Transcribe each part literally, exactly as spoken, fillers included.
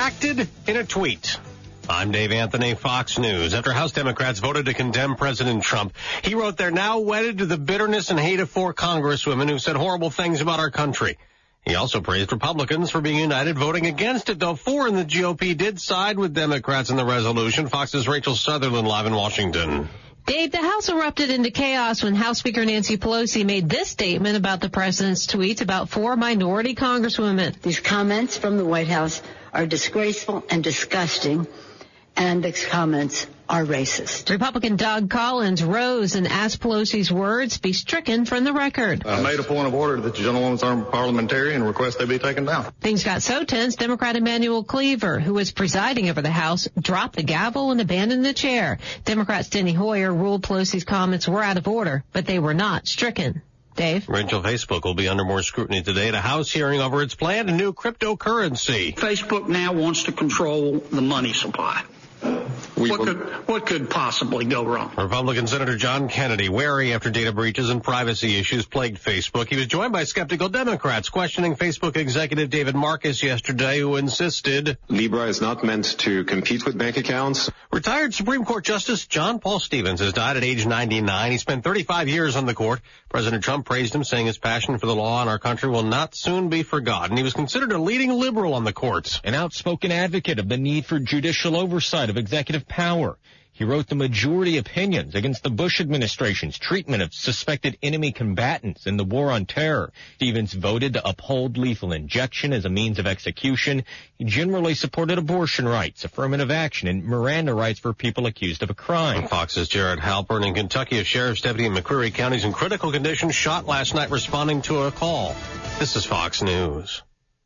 reacted in a tweet. I'm Dave Anthony, Fox News. After House Democrats voted to condemn President Trump, he wrote they're now wedded to the bitterness and hate of four congresswomen who said horrible things about our country. He also praised Republicans for being united voting against it, though four in the G O P did side with Democrats in the resolution. Fox's Rachel Sutherland live in Washington. Dave, the House erupted into chaos when House Speaker Nancy Pelosi made this statement about the president's tweets about four minority congresswomen. These comments from the White House are disgraceful and disgusting, and the comments are racist. Republican Doug Collins rose and asked Pelosi's words be stricken from the record. I made a point of order that the gentlewoman's armed parliamentarian and request they be taken down. Things got so tense, Democrat Emanuel Cleaver, who was presiding over the House, dropped the gavel and abandoned the chair. Democrat Steny Hoyer ruled Pelosi's comments were out of order, but they were not stricken. Dave? Rachel, Facebook will be under more scrutiny today at a House hearing over its planned new cryptocurrency. Facebook now wants to control the money supply. We, what could what could possibly go wrong? Republican Senator John Kennedy wary after data breaches and privacy issues plagued Facebook. He was joined by skeptical Democrats questioning Facebook executive David Marcus yesterday, who insisted Libra is not meant to compete with bank accounts. Retired Supreme Court Justice John Paul Stevens has died at age ninety-nine. He spent thirty-five years on the court. President Trump praised him, saying his passion for the law in our country will not soon be forgotten. He was considered a leading liberal on the courts. An outspoken advocate of the need for judicial oversight of executive power. He wrote the majority opinions against the Bush administration's treatment of suspected enemy combatants in the war on terror. Stevens voted to uphold lethal injection as a means of execution. He generally supported abortion rights, affirmative action, and Miranda rights for people accused of a crime. Fox's Jared Halpern. In Kentucky, a sheriff's deputy in McCreary County is in critical condition, shot last night responding to a call. This is Fox News.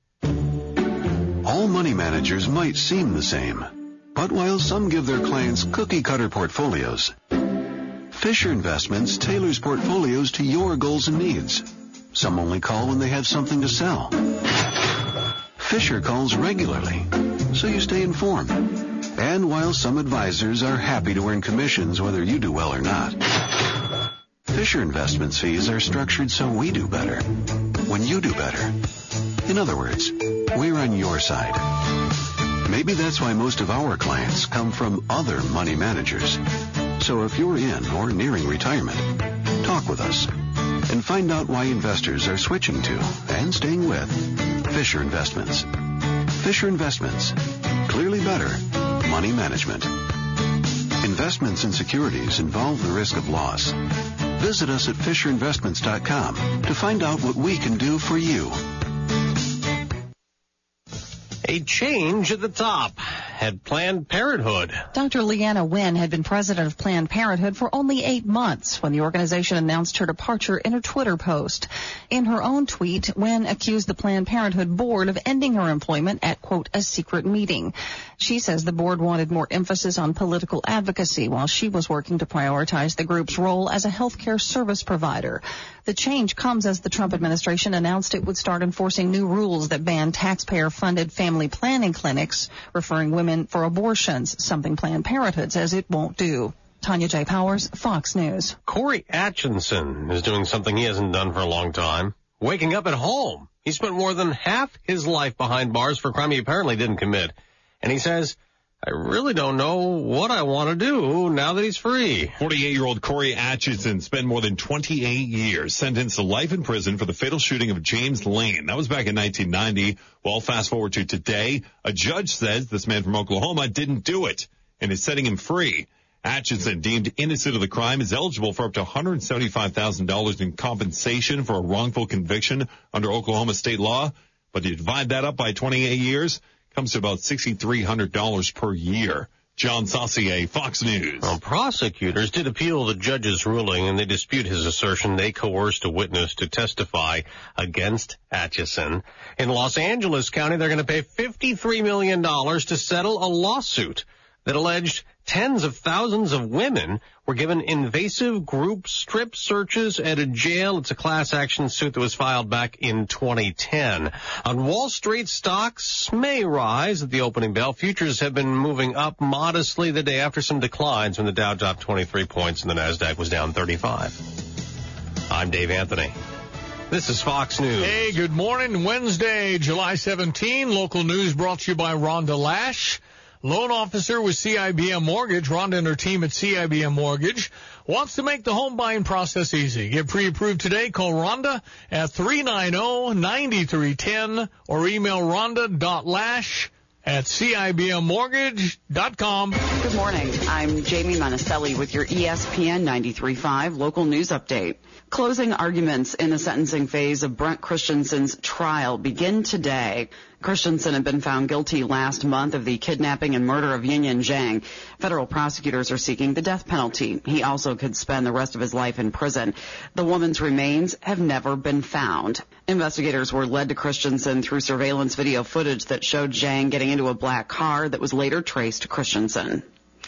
All money managers might seem the same. But while some give their clients cookie-cutter portfolios, Fisher Investments tailors portfolios to your goals and needs. Some only call when they have something to sell. Fisher calls regularly, so you stay informed. And while some advisors are happy to earn commissions whether you do well or not, Fisher Investments fees are structured so we do better when you do better. In other words, we're on your side. Maybe that's why most of our clients come from other money managers. So if you're in or nearing retirement, talk with us and find out why investors are switching to and staying with Fisher Investments. Fisher Investments. Clearly better money management. Investments in securities involve the risk of loss. Visit us at fisher investments dot com to find out what we can do for you. A change at the top had Planned Parenthood. Doctor Leanna Wen had been president of Planned Parenthood for only eight months when the organization announced her departure in a Twitter post. In her own tweet, Wen accused the Planned Parenthood board of ending her employment at, quote, a secret meeting. She says the board wanted more emphasis on political advocacy while she was working to prioritize the group's role as a healthcare service provider. The change comes as the Trump administration announced it would start enforcing new rules that ban taxpayer-funded family planning clinics, referring women for abortions, something Planned Parenthood says it won't do. Tanya J. Powers, Fox News. Corey Atchison is doing something he hasn't done for a long time, waking up at home. He spent more than half his life behind bars for a crime he apparently didn't commit. And he says, I really don't know what I want to do now that he's free. forty-eight-year-old Corey Atchison spent more than twenty-eight years sentenced to life in prison for the fatal shooting of James Lane. That was back in nineteen ninety. Well, fast forward to today, a judge says this man from Oklahoma didn't do it and is setting him free. Atchison, deemed innocent of the crime, is eligible for up to one hundred seventy-five thousand dollars in compensation for a wrongful conviction under Oklahoma state law. But you divide that up by twenty-eight years, comes to about six thousand three hundred dollars per year. John Saucier, Fox News. Well, prosecutors did appeal the judge's ruling, and they dispute his assertion they coerced a witness to testify against Atchison. In Los Angeles County, they're going to pay fifty-three million dollars to settle a lawsuit that alleged tens of thousands of women were given invasive group strip searches at a jail. It's a class action suit that was filed back in twenty ten. On Wall Street, stocks may rise at the opening bell. Futures have been moving up modestly the day after some declines when the Dow dropped twenty-three points and the NASDAQ was down thirty-five. I'm Dave Anthony. This is Fox News. Hey, good morning. Wednesday, July seventeenth. Local news brought to you by Rhonda Lash. Loan officer with C I B M Mortgage. Rhonda and her team at C I B M Mortgage wants to make the home buying process easy. Get pre-approved today. Call Rhonda at three nine zero, nine three one zero or email rhonda.lash at C I B M mortgage dot com. Good morning. I'm Jamie Monticelli with your E S P N ninety-three point five local news update. Closing arguments in the sentencing phase of Brent Christensen's trial begin today. Christensen had been found guilty last month of the kidnapping and murder of Yin Zhang. Federal prosecutors are seeking the death penalty. He also could spend the rest of his life in prison. The woman's remains have never been found. Investigators were led to Christensen through surveillance video footage that showed Zhang getting into a black car that was later traced to Christensen.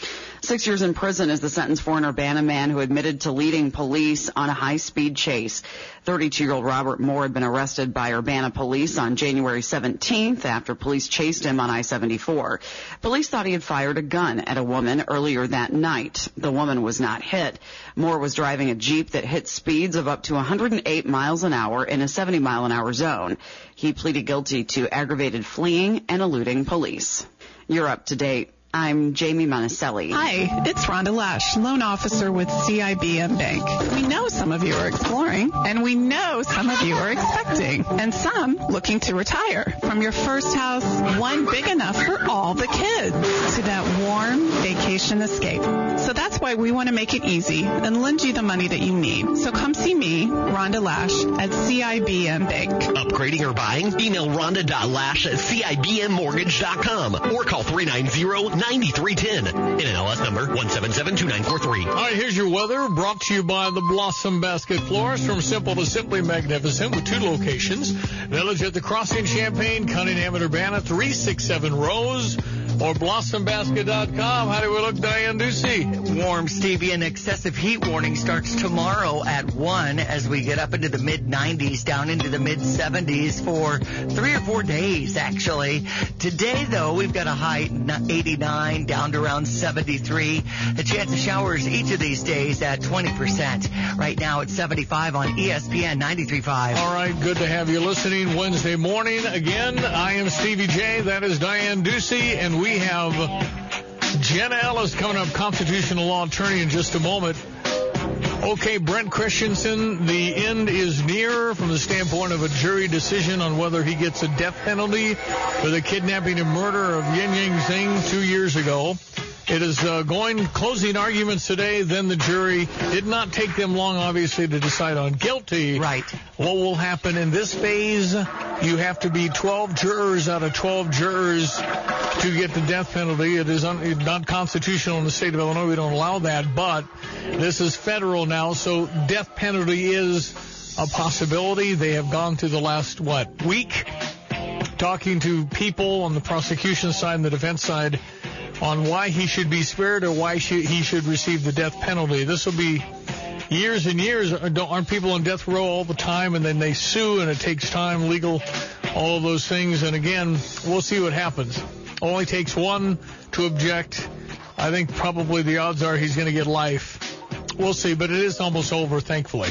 Six years in prison is the sentence for an Urbana man who admitted to leading police on a high-speed chase. thirty-two-year-old Robert Moore had been arrested by Urbana police on January seventeenth after police chased him on I seventy-four. Police thought he had fired a gun at a woman earlier that night. The woman was not hit. Moore was driving a Jeep that hit speeds of up to one hundred eight miles an hour in a seventy mile an hour zone. He pleaded guilty to aggravated fleeing and eluding police. You're up to date. I'm Jamie Monticelli. Hi, it's Rhonda Lash, loan officer with C I B M Bank. We know some of you are exploring, and we know some of you are expecting, and some looking to retire. From your first house, one big enough for all the kids, to that warm vacation escape. So that's why we want to make it easy and lend you the money that you need. So come see me, Rhonda Lash, at C I B M Bank. Upgrading or buying? Email rhonda.lash at C I B M mortgage dot com or call three nine zero, nine three one zero. N M L S number one seven seven two nine four three. All right, here's your weather brought to you by the Blossom Basket Florist. From simple to simply magnificent with two locations. Village at the Crossing, Champaign, Cunningham and Urbana, three six seven Rose. Or blossom basket dot com. How do we look, Diane Ducey? Warm, Stevie, and excessive heat warning starts tomorrow at one as we get up into the mid nineties, down into the mid seventies for three or four days, actually. Today, though, we've got a high eighty-nine, down to around seventy-three. A chance of showers each of these days at twenty percent. Right now it's seventy-five on E S P N ninety-three point five. All right, good to have you listening Wednesday morning. Again, I am Stevie J. That is Diane Ducey, and we have Jenna Ellis coming up, constitutional law attorney, in just a moment. Okay, Brent Christensen, the end is near from the standpoint of a jury decision on whether he gets a death penalty for the kidnapping and murder of Yin Zhang two years ago. It is uh, going closing arguments today. Then the jury did not take them long, obviously, to decide on guilty. Right. What will happen in this phase? You have to be twelve jurors out of twelve jurors to get the death penalty. It is un- not constitutional in the state of Illinois. We don't allow that. But this is federal now, so death penalty is a possibility. They have gone through the last, what, week, talking to people on the prosecution side and the defense side on why he should be spared or why he should receive the death penalty. This will be years and years. Aren't people on death row all the time, and then they sue, and it takes time, legal, all of those things. And again, we'll see what happens. Only takes one to object. I think probably the odds are he's going to get life. We'll see, but it is almost over, thankfully.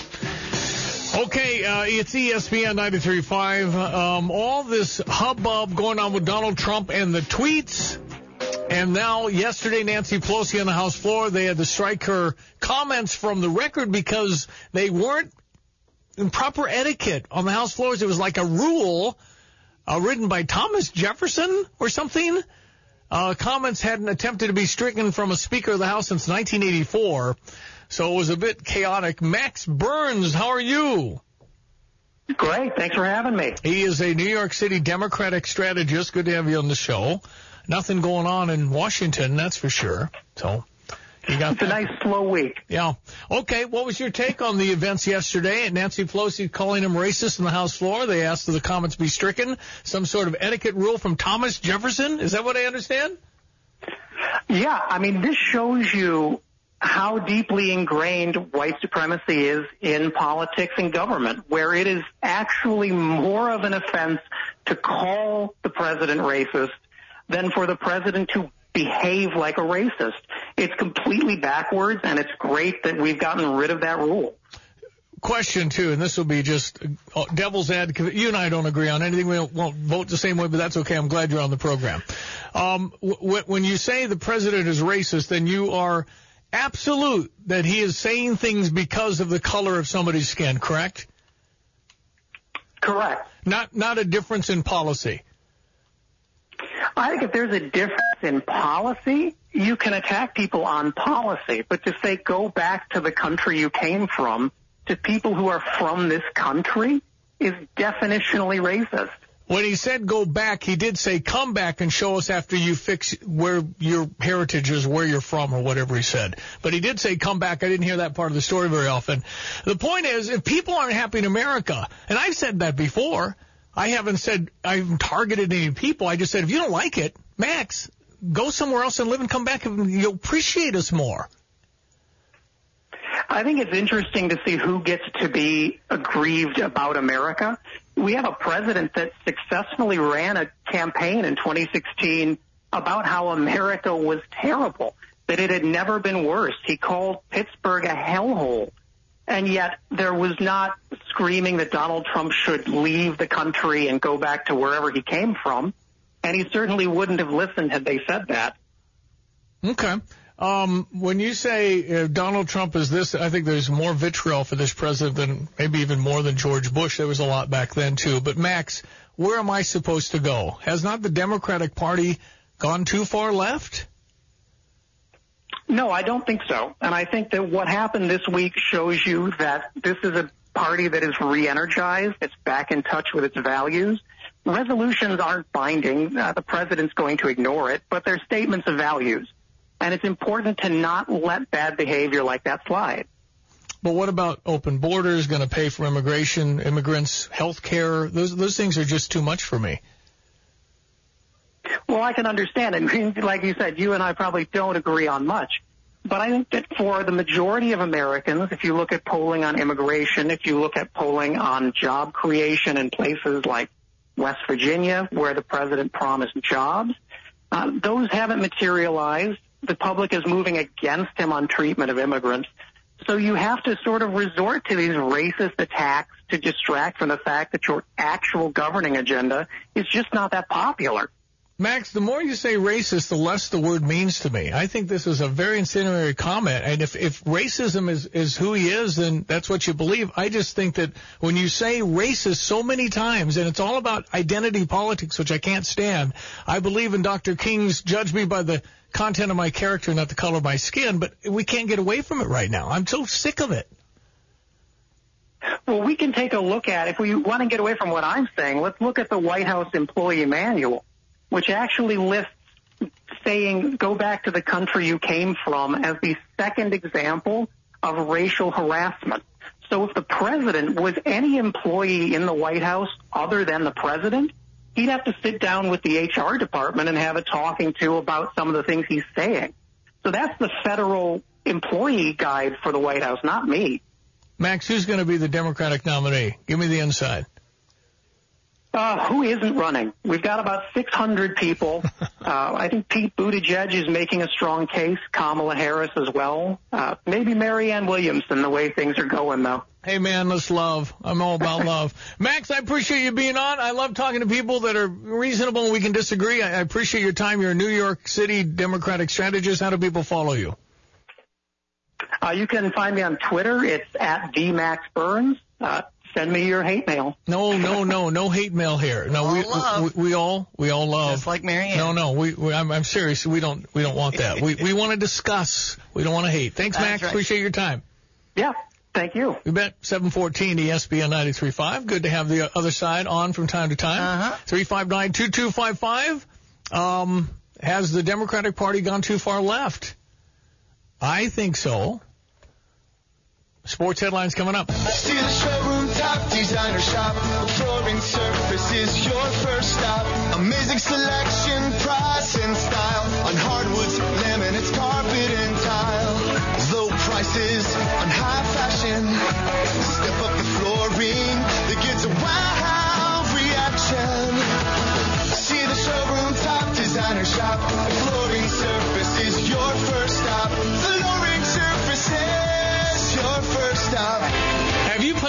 Okay, uh, it's E S P N ninety-three point five. Um, all this hubbub going on with Donald Trump and the tweets. And now, yesterday, Nancy Pelosi on the House floor, they had to strike her comments from the record because they weren't in proper etiquette on the House floors. It was like a rule uh, written by Thomas Jefferson or something. Uh, comments hadn't attempted to be stricken from a Speaker of the House since nineteen eighty-four, so it was a bit chaotic. Max Burns, how are you? Great. Thanks for having me. He is a New York City Democratic strategist. Good to have you on the show. Nothing going on in Washington, that's for sure. So you got It's a nice slow week. Yeah. Okay, what was your take on the events yesterday? Nancy Pelosi calling him racist on the House floor. They asked that the comments be stricken. Some sort of etiquette rule from Thomas Jefferson? Is that what I understand? Yeah, I mean, this shows you how deeply ingrained white supremacy is in politics and government, where it is actually more of an offense to call the president racist than for the president to behave like a racist. It's completely backwards, and it's great that we've gotten rid of that rule. question, too, and this will be just uh, devil's advocate. You and I don't agree on anything. We won't vote the same way, but that's okay. I'm glad you're on the program. Um, w- when you say the president is racist, then you are absolute that he is saying things because of the color of somebody's skin, correct? Correct. Not not a difference in policy. I think if there's a difference in policy, you can attack people on policy. But to say go back to the country you came from to people who are from this country is definitionally racist. When he said go back, he did say come back and show us after you fix where your heritage is, where you're from, or whatever he said. But he did say come back. I didn't hear that part of the story very often. The point is, if people aren't happy in America, and I've said that before, I haven't said I haven't targeted any people. I just said if you don't like it, Max, go somewhere else and live and come back and you'll appreciate us more. I think it's interesting to see who gets to be aggrieved about America. We have a president that successfully ran a campaign in twenty sixteen about how America was terrible, that it had never been worse. He called Pittsburgh a hellhole. And yet there was not screaming that Donald Trump should leave the country and go back to wherever he came from. And he certainly wouldn't have listened had they said that. Okay. Um, when you say uh, Donald Trump is this, I think there's more vitriol for this president than maybe even more than George Bush. There was a lot back then, too. But, Max, where am I supposed to go? Has not the Democratic Party gone too far left? No, I don't think so. And I think that what happened this week shows you that this is a party that is re-energized. It's back in touch with its values. Resolutions aren't binding. Uh, the president's going to ignore it, but they're statements of values. And it's important to not let bad behavior like that slide. But what about open borders, going to pay for immigration, immigrants, health care? Those, those things are just too much for me. Well, I can understand it. Like you said, you and I probably don't agree on much. But I think that for the majority of Americans, if you look at polling on immigration, if you look at polling on job creation in places like West Virginia, where the president promised jobs, uh, those haven't materialized. The public is moving against him on treatment of immigrants. So you have to sort of resort to these racist attacks to distract from the fact that your actual governing agenda is just not that popular. Max, the more you say racist, the less the word means to me. I think this is a very incendiary comment, and if, if racism is, is who he is, then that's what you believe. I just think that when you say racist so many times, and it's all about identity politics, which I can't stand, I believe in Doctor King's judge me by the content of my character, not the color of my skin, but we can't get away from it right now. I'm so sick of it. Well, we can take a look at, if we want to get away from what I'm saying, let's look at the White House employee manual, which actually lists saying go back to the country you came from as the second example of racial harassment. So if the president was any employee in the White House other than the president, he'd have to sit down with the H R department and have a talking to about some of the things he's saying. So that's the federal employee guide for the White House, not me. Max, who's going to be the Democratic nominee? Give me the inside. Uh, who isn't running? We've got about six hundred people. Uh, I think Pete Buttigieg is making a strong case, Kamala Harris as well. Uh, maybe Marianne Williamson, the way things are going, though. Hey, man, let's love. I'm all about love. Max, I appreciate you being on. I love talking to people that are reasonable and we can disagree. I, I appreciate your time. You're a New York City Democratic strategist. How do people follow you? Uh, you can find me on Twitter. It's at V Max Burns. Uh, Send me your hate mail. No, no, no, no hate mail here. No, all we, love. we we all we all love. Just like Marianne. No, no, we, we I'm, I'm serious. We don't we don't want that. we we want to discuss. We don't want to hate. Thanks, That's Max. right. Appreciate your time. Yeah, thank you. We bet seven fourteen E S P N ninety-three point five. Good to have the other side on from time to time. Uh-huh. three five nine, two two five five. Um, has the Democratic Party gone too far left? I think so. Sports headlines coming up. See the showroom top designer shop. Flooring surface is your first stop. Amazing selection, price, and style. On hardwoods, laminates, carpet, and tile. Low prices on high fashion. Step up the flooring that gets a wow reaction. See the showroom top designer shop. Flooring surface is your first stop. Flooring surfaces. Your first stop. Have you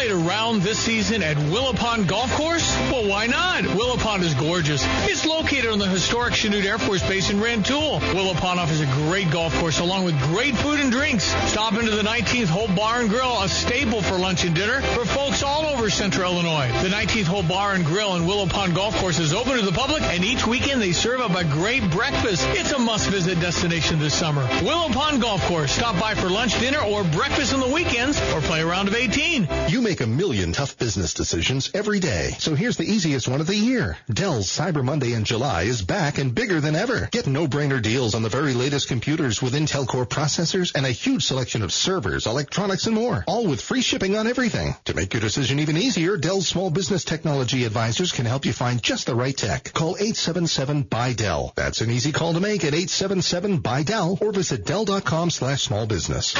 this season at Willow Pond Golf Course? Well, why not? Willow Pond is gorgeous. It's located on the historic Chanute Air Force Base in Rantoul. Willow Pond offers a great golf course along with great food and drinks. Stop into the nineteenth Hole Bar and Grill, a staple for lunch and dinner for folks all over Central Illinois. The nineteenth Hole Bar and Grill in Willow Pond Golf Course is open to the public, and each weekend they serve up a great breakfast. It's a must-visit destination this summer. Willow Pond Golf Course. Stop by for lunch, dinner, or breakfast on the weekends, or play a round of eighteen. You make a million tough business decisions every day. So here's the easiest one of the year. Dell's Cyber Monday in July is back and bigger than ever. Get no-brainer deals on the very latest computers with Intel Core processors and a huge selection of servers, electronics, and more. All with free shipping on everything. To make your decision even easier, Dell's Small Business Technology Advisors can help you find just the right tech. Call eight seven seven, B Y Dell. That's an easy call to make at eight seven seven, B Y Dell or visit Dell.com slash small business.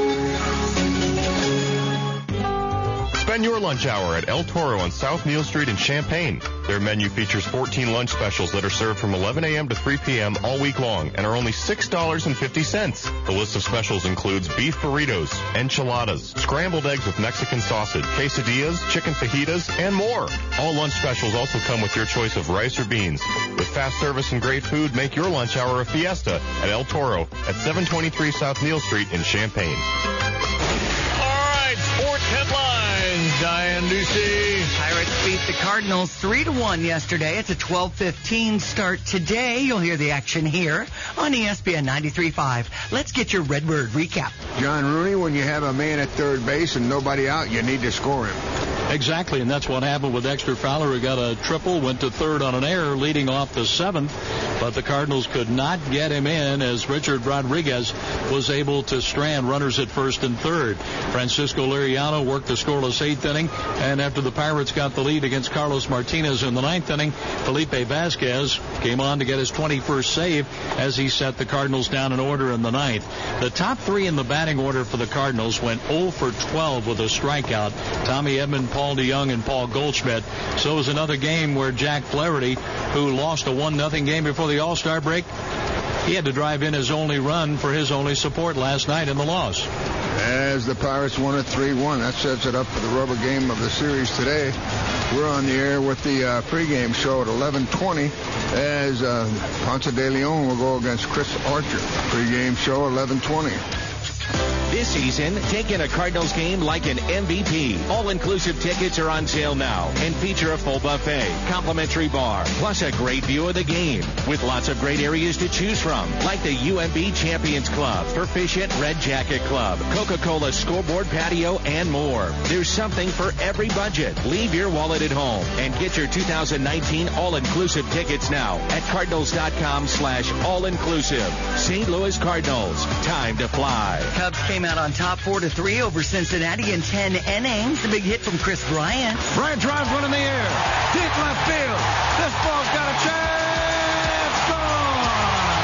Spend your lunch hour at El Toro on South Neal Street in Champaign. Their menu features fourteen lunch specials that are served from eleven a.m. to three p.m. all week long and are only six dollars and fifty cents. The list of specials includes beef burritos, enchiladas, scrambled eggs with Mexican sausage, quesadillas, chicken fajitas, and more. All lunch specials also come with your choice of rice or beans. With fast service and great food, make your lunch hour a fiesta at El Toro at seven twenty-three South Neal Street in Champaign. Sports headlines. Diane Ducey. Pirates beat the Cardinals three to one yesterday. It's a twelve fifteen start today. You'll hear the action here on E S P N ninety-three point five. Let's get your Redbird recap. John Rooney, when you have a man at third base and nobody out, you need to score him. Exactly, and that's what happened with Dexter Fowler, who got a triple, went to third on an error, leading off the seventh, but the Cardinals could not get him in as Richard Rodriguez was able to strand runners at first and third. Francisco Liriano worked the scoreless eighth inning, and after the Pirates got the lead against Carlos Martinez in the ninth inning, Felipe Vasquez came on to get his twenty-first save as he set the Cardinals down in order in the ninth. The top three in the batting order for the Cardinals went oh for twelve with a strikeout. Tommy Edman, Paul DeYoung, and Paul Goldschmidt. So it was another game where Jack Flaherty, who lost a one nothing game before the All-Star break, he had to drive in his only run for his only support last night in the loss. As the Pirates won it three one, that sets it up for the rubber game of the series today. We're on the air with the uh, pregame show at eleven twenty as uh, Ponce de Leon will go against Chris Archer. Pregame show eleven twenty. This season, take in a Cardinals game like an M V P. All-inclusive tickets are on sale now and feature a full buffet, complimentary bar, plus a great view of the game with lots of great areas to choose from, like the U M B Champions Club, Proficient Red Jacket Club, Coca-Cola Scoreboard Patio, and more. There's something for every budget. Leave your wallet at home and get your two thousand nineteen all-inclusive tickets now at cardinals.com slash all-inclusive. Saint Louis Cardinals, time to fly. Cubs came out on top four to three over Cincinnati in ten innings. The big hit from Chris Bryant. Bryant drives one in the air. Deep left field. This ball's got a chance. Gone.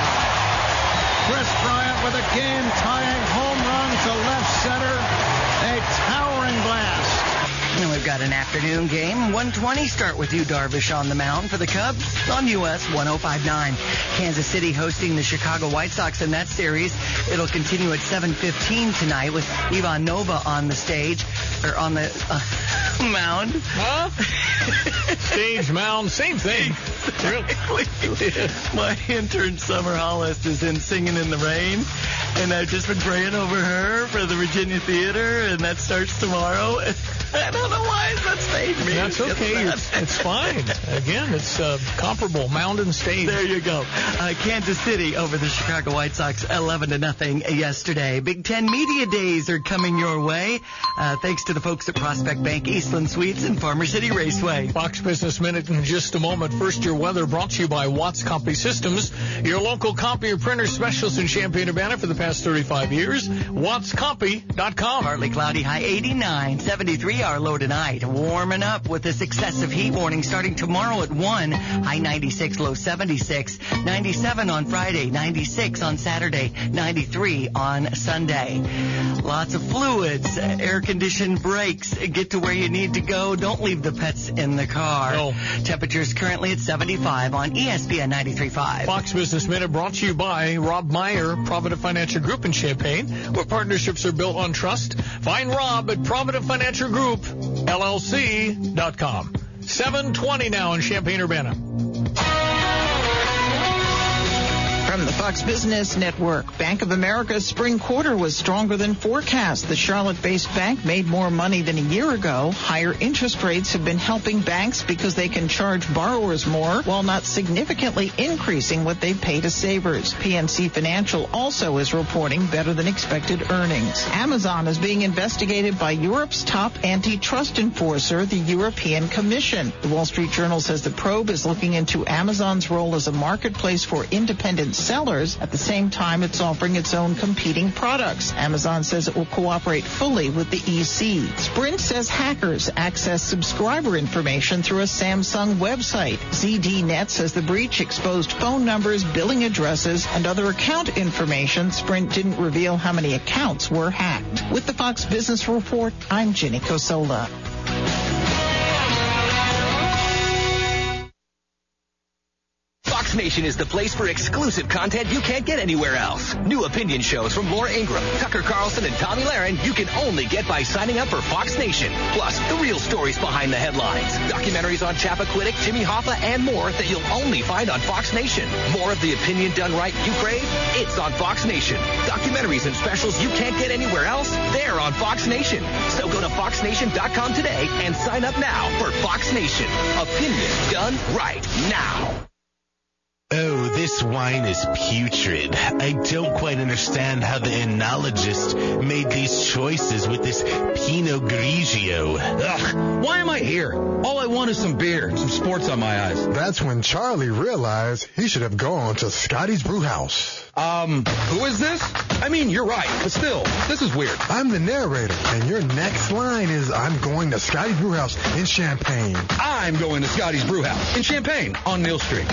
Chris Bryant with a game-tying home run to left center. A towering blast. And we've got an afternoon game. one twenty start with you, Darvish, on the mound for the Cubs on U S one oh five point nine. Kansas City hosting the Chicago White Sox in that series. It'll continue at seven fifteen tonight with Ivan Nova on the stage, or on the uh, mound. Huh? Stage, mound, same thing. Really? My intern, Summer Hollis, is in Singing in the Rain, and I've just been praying over her for the Virginia Theater, and that starts tomorrow. I don't know why that stage me. That's okay. It's, it's fine. Again, it's uh, comparable. Mound and stage. There you go. Uh, Kansas City over the Chicago White Sox, eleven to nothing yesterday. Big Ten Media Days are coming your way. Uh, thanks to the folks at Prospect Bank, Eastland Suites, and Farmer City Raceway. Fox Business Minute in just a moment. First, your weather brought to you by Watts Copy Systems, your local copier printer specialist in Champaign-Urbana for the past thirty-five years. watts copy dot com. Partly cloudy, high eighty-nine, seventy-three our low tonight. Warming up with this excessive heat warning starting tomorrow at one. High ninety-six, low seventy-six. ninety-seven on Friday, ninety-six on Saturday, ninety-three on Sunday. Lots of fluids, air-conditioned brakes. Get to where you need to go. Don't leave the pets in the car. No. Temperatures currently at seventy-five on E S P N ninety-three point five. Fox Business Minute brought to you by Rob Meyer, Provident Financial Financial Group in Champaign, where partnerships are built on trust. Find Rob at Provident Financial Group, L L C dot com. seven twenty now in Champaign-Urbana. From the Fox Business Network, Bank of America's spring quarter was stronger than forecast. The Charlotte-based bank made more money than a year ago. Higher interest rates have been helping banks because they can charge borrowers more while not significantly increasing what they pay to savers. P N C Financial also is reporting better than expected earnings. Amazon is being investigated by Europe's top antitrust enforcer, the European Commission. The Wall Street Journal says the probe is looking into Amazon's role as a marketplace for independent sellers. At the same time, it's offering its own competing products. Amazon says it will cooperate fully with the E C. Sprint says hackers access subscriber information through a Samsung website. Z D Net says the breach exposed phone numbers, billing addresses, and other account information. Sprint didn't reveal how many accounts were hacked. With the Fox Business Report, I'm Jenny Cosola. Fox Nation is the place for exclusive content you can't get anywhere else. New opinion shows from Laura Ingraham, Tucker Carlson, and Tommy Lahren you can only get by signing up for Fox Nation. Plus, the real stories behind the headlines. Documentaries on Chappaquiddick, Jimmy Hoffa, and more that you'll only find on Fox Nation. More of the opinion done right you crave? It's on Fox Nation. Documentaries and specials you can't get anywhere else? They're on Fox Nation. So go to fox nation dot com today and sign up now for Fox Nation. Opinion done right now. Oh, this wine is putrid. I don't quite understand how the enologist made these choices with this Pinot Grigio. Ugh, why am I here? All I want is some beer, some sports on my eyes. That's when Charlie realized he should have gone to Scotty's Brewhouse. Um, who is this? I mean, you're right, but still, this is weird. I'm the narrator, and your next line is, I'm going to Scotty's Brewhouse in Champaign. I'm going to Scotty's Brewhouse in Champaign on Neal Street.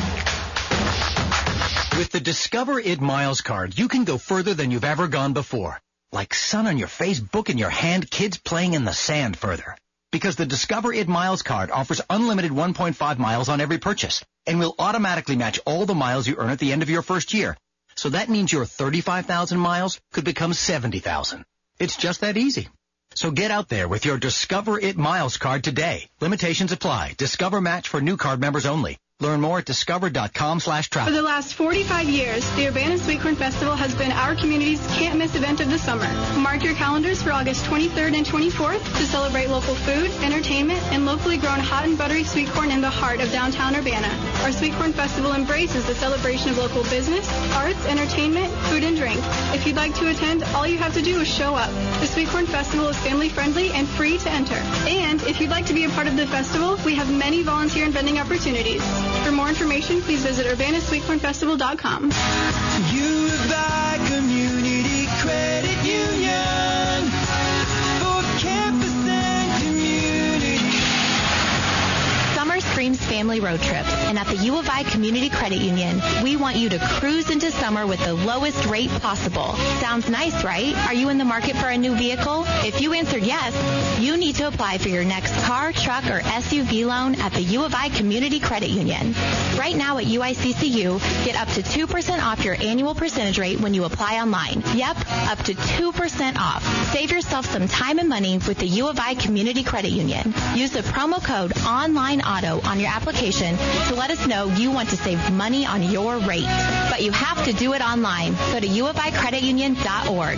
With the Discover It Miles card, you can go further than you've ever gone before. Like sun on your face, book in your hand, kids playing in the sand further. Because the Discover It Miles card offers unlimited one point five miles on every purchase and will automatically match all the miles you earn at the end of your first year. So that means your thirty-five thousand miles could become seventy thousand. It's just that easy. So get out there with your Discover It Miles card today. Limitations apply. Discover match for new card members only. Learn more at discover dot com slash travel. For the last forty-five years, the Urbana Sweet Corn Festival has been our community's can't-miss event of the summer. Mark your calendars for August twenty-third and twenty-fourth to celebrate local food, entertainment, and locally grown hot and buttery sweet corn in the heart of downtown Urbana. Our Sweet Corn Festival embraces the celebration of local business, arts, entertainment, food, and drink. If you'd like to attend, all you have to do is show up. The Sweet Corn Festival is family-friendly and free to enter. And if you'd like to be a part of the festival, we have many volunteer and vending opportunities. For more information, please visit urbana sweet corn festival dot com. U of I Community Credit Union for campus and community. Summer screams family road trips, and at the U of I Community Credit Union, we want you to cruise into summer with the lowest rate possible. Sounds nice, right? Are you in the market for a new vehicle? If you answered yes, you need to apply for your next car, truck, or S U V loan at the U of I Community Credit Union. Right now at U I C C U, get up to two percent off your annual percentage rate when you apply online. Yep, up to two percent off. Save yourself some time and money with the U of I Community Credit Union. Use the promo code ONLINEAUTO on your application to let us know you want to save money on your rate. But you have to do it online. Go to u of i credit union dot org.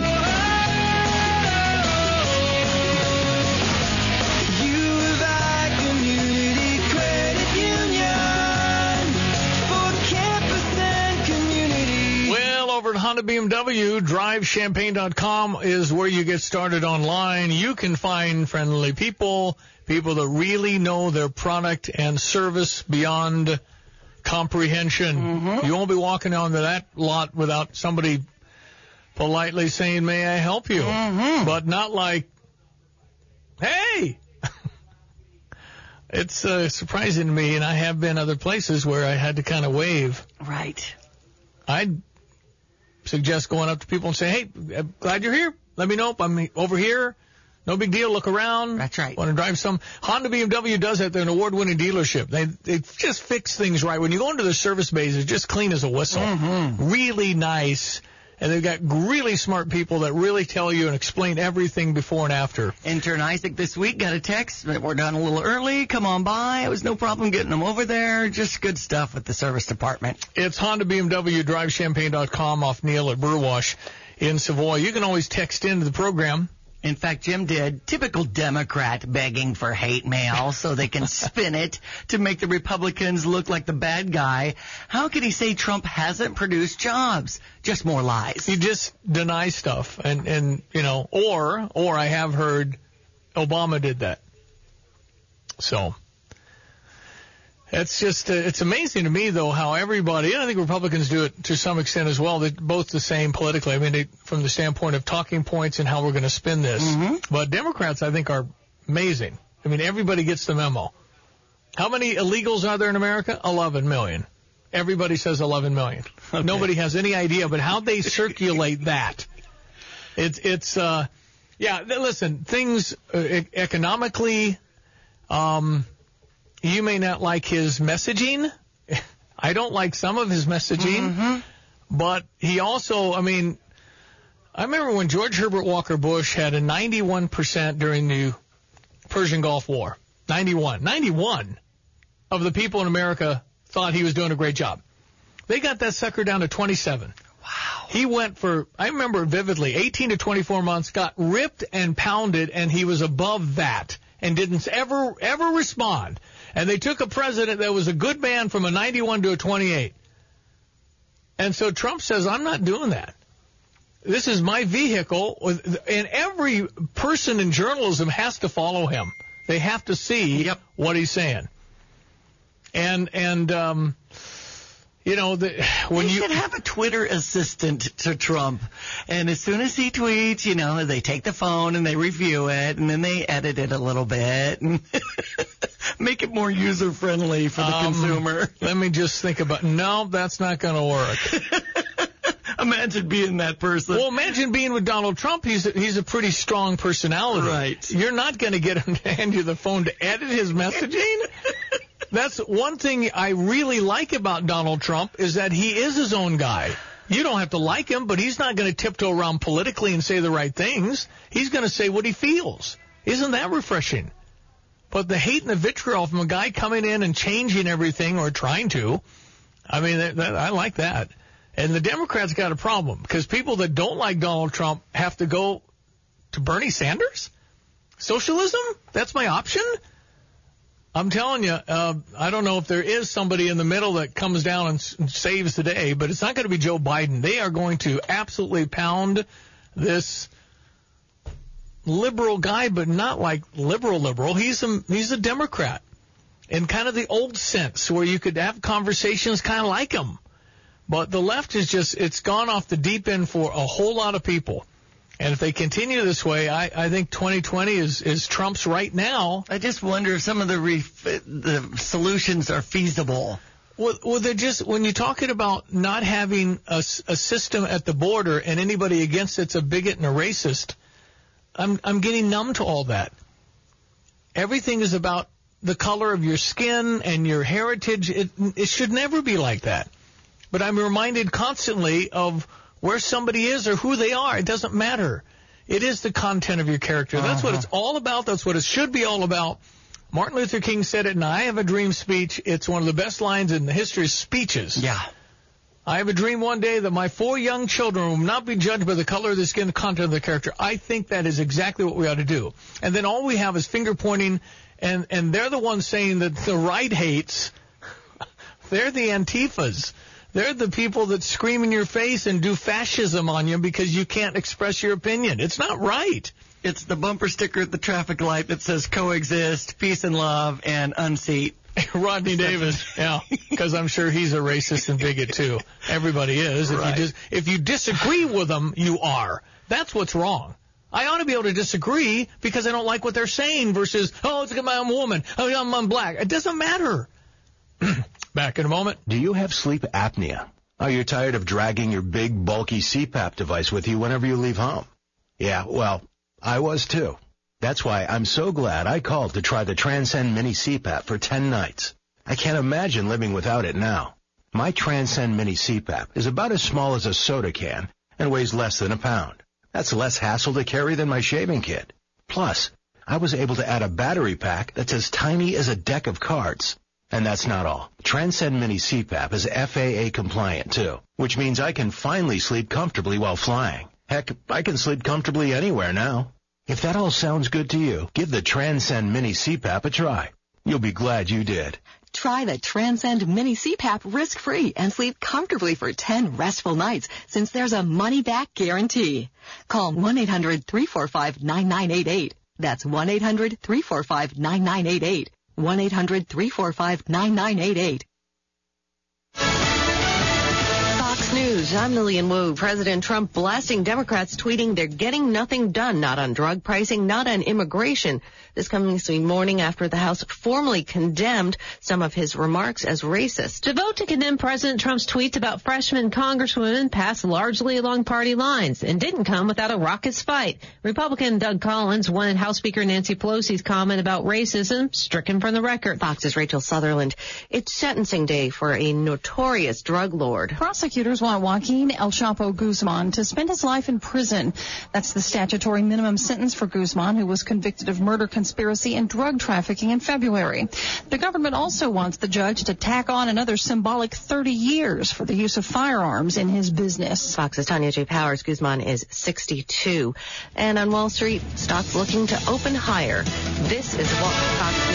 Over at Honda B M W, drive champaign dot com is where you get started online. You can find friendly people, people that really know their product and service beyond comprehension. Mm-hmm. You won't be walking onto that lot without somebody politely saying, may I help you? Mm-hmm. But not like, hey! It's uh, surprising to me, and I have been other places where I had to kind of wave. Right. I'd suggest going up to people and say, hey, I'm glad you're here. Let me know. I'm over here. No big deal. Look around. That's right. Want to drive some? Honda B M W does that. They're an award-winning dealership. They they just fix things right. When you go into the service bays, it's just clean as a whistle. Mm-hmm. Really nice. And they've got really smart people that really tell you and explain everything before and after. Intern Isaac this week got a text that we're done a little early. Come on by. It was no problem getting them over there. Just good stuff with the service department. It's Honda B M W Drive Champaign dot com off Neil at Burwash in Savoy. You can always text into the program. In fact, Jim did. Typical Democrat begging for hate mail so they can spin it to make the Republicans look like the bad guy. How can he say Trump hasn't produced jobs? Just more lies. He just denies stuff. And, and you know, or, or I have heard Obama did that. So it's just, uh, it's amazing to me, though, how everybody, and I think Republicans do it to some extent as well, they're both the same politically. I mean, they, from the standpoint of talking points and how we're going to spin this. Mm-hmm. But Democrats, I think, are amazing. I mean, everybody gets the memo. How many illegals are there in America? eleven million. Everybody says eleven million. Okay. Nobody has any idea, but how they circulate that. It's, it's, uh, yeah, listen, things uh, e- economically, um, you may not like his messaging. I don't like some of his messaging. Mm-hmm. But he also, I mean, I remember when George Herbert Walker Bush had a ninety-one percent during the Persian Gulf War. ninety-one. ninety-one of the people in America thought he was doing a great job. They got that sucker down to twenty-seven. Wow. He went for, I remember vividly, eighteen to twenty-four months, got ripped and pounded, and he was above that and didn't ever, ever respond. And they took a president that was a good man from a ninety-one to a twenty-eight. And so Trump says, I'm not doing that. This is my vehicle. And every person in journalism has to follow him. They have to see yep. what he's saying. And, and um, you know, the, when you you should have a Twitter assistant to Trump. And as soon as he tweets, you know, they take the phone and they review it, and then they edit it a little bit and make it more user-friendly for the um, consumer. Let me just think about, no, that's not going to work. Imagine being that person. Well, imagine being with Donald Trump. He's a, he's a pretty strong personality. Right. You're not going to get him to hand you the phone to edit his messaging. That's one thing I really like about Donald Trump is that he is his own guy. You don't have to like him, but he's not going to tiptoe around politically and say the right things. He's going to say what he feels. Isn't that refreshing? But the hate and the vitriol from a guy coming in and changing everything or trying to, I mean, that, that, I like that. And the Democrats got a problem because people that don't like Donald Trump have to go to Bernie Sanders? Socialism? That's my option? I'm telling you, uh, I don't know if there is somebody in the middle that comes down and, s- and saves the day, but it's not going to be Joe Biden. They are going to absolutely pound this liberal guy, but not like liberal liberal. He's a, he's a Democrat in kind of the old sense where you could have conversations kind of like him. But the left is just, it's gone off the deep end for a whole lot of people. And if they continue this way, I, I think twenty twenty is, is Trump's right now. I just wonder if some of the ref- the solutions are feasible. Well, well, they're just, when you're talking about not having a, a system at the border and anybody against it's a bigot and a racist, I'm, I'm getting numb to all that. Everything is about the color of your skin and your heritage. It, it should never be like that. But I'm reminded constantly of where somebody is or who they are. It doesn't matter. It is the content of your character. That's uh-huh. what it's all about. That's what it should be all about. Martin Luther King said it in I Have a Dream speech. It's one of the best lines in the history of speeches. Yeah. I have a dream one day that my four young children will not be judged by the color of their skin, the content of their character. I think that is exactly what we ought to do. And then all we have is finger pointing, and, and they're the ones saying that the right hates. They're the Antifas. They're the people that scream in your face and do fascism on you because you can't express your opinion. It's not right. It's the bumper sticker at the traffic light that says coexist, peace and love, and unseat. Rodney Davis, yeah, because I'm sure he's a racist and bigot too. Everybody is. If, right. you dis- if you disagree with them, you are. That's what's wrong. I ought to be able to disagree because I don't like what they're saying versus, oh, it's because I'm a woman, oh, I'm, I'm black. It doesn't matter. Back in a moment. Do you have sleep apnea? Are you tired of dragging your big, bulky C PAP device with you whenever you leave home? Yeah, well, I was too. That's why I'm so glad I called to try the Transcend Mini C PAP for ten nights. I can't imagine living without it now. My Transcend Mini C PAP is about as small as a soda can and weighs less than a pound. That's less hassle to carry than my shaving kit. Plus, I was able to add a battery pack that's as tiny as a deck of cards. And that's not all. Transcend Mini C PAP is F A A compliant too, which means I can finally sleep comfortably while flying. Heck, I can sleep comfortably anywhere now. If that all sounds good to you, give the Transcend Mini C PAP a try. You'll be glad you did. Try the Transcend Mini C PAP risk-free and sleep comfortably for ten restful nights since there's a money-back guarantee. Call one eight hundred three four five nine nine eight eight. That's one eight hundred three four five nine nine eight eight. one eight hundred three four five nine nine eight eight. Fox News, I'm Lillian Wu. President Trump blasting Democrats, tweeting they're getting nothing done, not on drug pricing, not on immigration. This comes the morning after the House formally condemned some of his remarks as racist. The vote to condemn President Trump's tweets about freshman congresswomen passed largely along party lines and didn't come without a raucous fight. Republican Doug Collins wanted House Speaker Nancy Pelosi's comment about racism stricken from the record. Fox's Rachel Sutherland. It's sentencing day for a notorious drug lord. Prosecutors want Joaquin El Chapo Guzman to spend his life in prison. That's the statutory minimum sentence for Guzman, who was convicted of murder, conspiracy, and drug trafficking in February. The government also wants the judge to tack on another symbolic thirty years for the use of firearms in his business. Fox's Tanya J. Powers. Guzman is sixty-two. And on Wall Street, stocks looking to open higher. This is Fox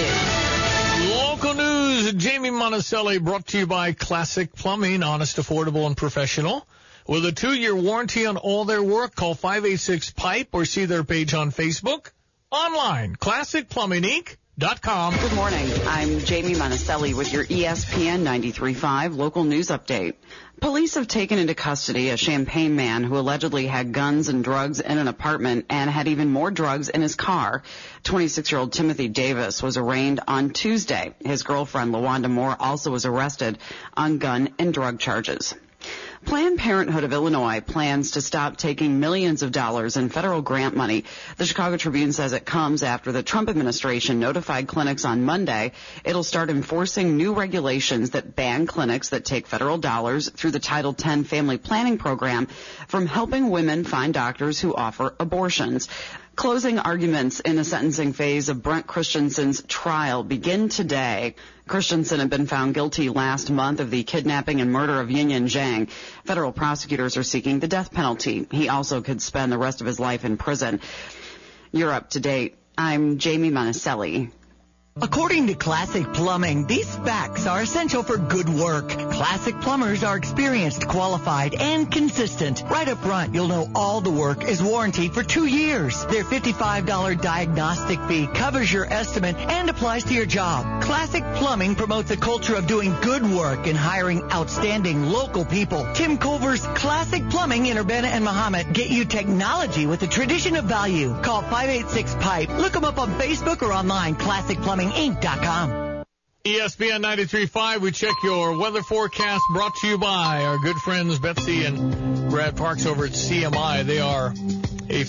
News. Local news, Jamie Monticelli, brought to you by Classic Plumbing, honest, affordable, and professional. With a two-year warranty on all their work, call five eight six pipe or see their page on Facebook. Online, classic plumbing inc dot com. Good morning. I'm Jamie Monticelli with your E S P N ninety-three point five local news update. Police have taken into custody a Champaign man who allegedly had guns and drugs in an apartment and had even more drugs in his car. twenty-six-year-old Timothy Davis was arraigned on Tuesday. His girlfriend, LaWanda Moore, also was arrested on gun and drug charges. Planned Parenthood of Illinois plans to stop taking millions of dollars in federal grant money. The Chicago Tribune says it comes after the Trump administration notified clinics on Monday it'll start enforcing new regulations that ban clinics that take federal dollars through the Title ten family planning program from helping women find doctors who offer abortions. Closing arguments in the sentencing phase of Brent Christensen's trial begin today. Christensen had been found guilty last month of the kidnapping and murder of Yin Yin Zhang. Federal prosecutors are seeking the death penalty. He also could spend the rest of his life in prison. You're up to date. I'm Jamie Monticelli. According to Classic Plumbing, these facts are essential for good work. Classic plumbers are experienced, qualified, and consistent. Right up front, you'll know all the work is warranted for two years. Their fifty-five dollars diagnostic fee covers your estimate and applies to your job. Classic Plumbing promotes a culture of doing good work and hiring outstanding local people. Tim Culver's Classic Plumbing in Urbana and Muhammad get you technology with a tradition of value. Call five eight six pipe. Look them up on Facebook or online, classic plumbing inc dot com. E S P N ninety-three point five, we check your weather forecast, brought to you by our good friends Betsy and Brad Parks over at C M I. They are a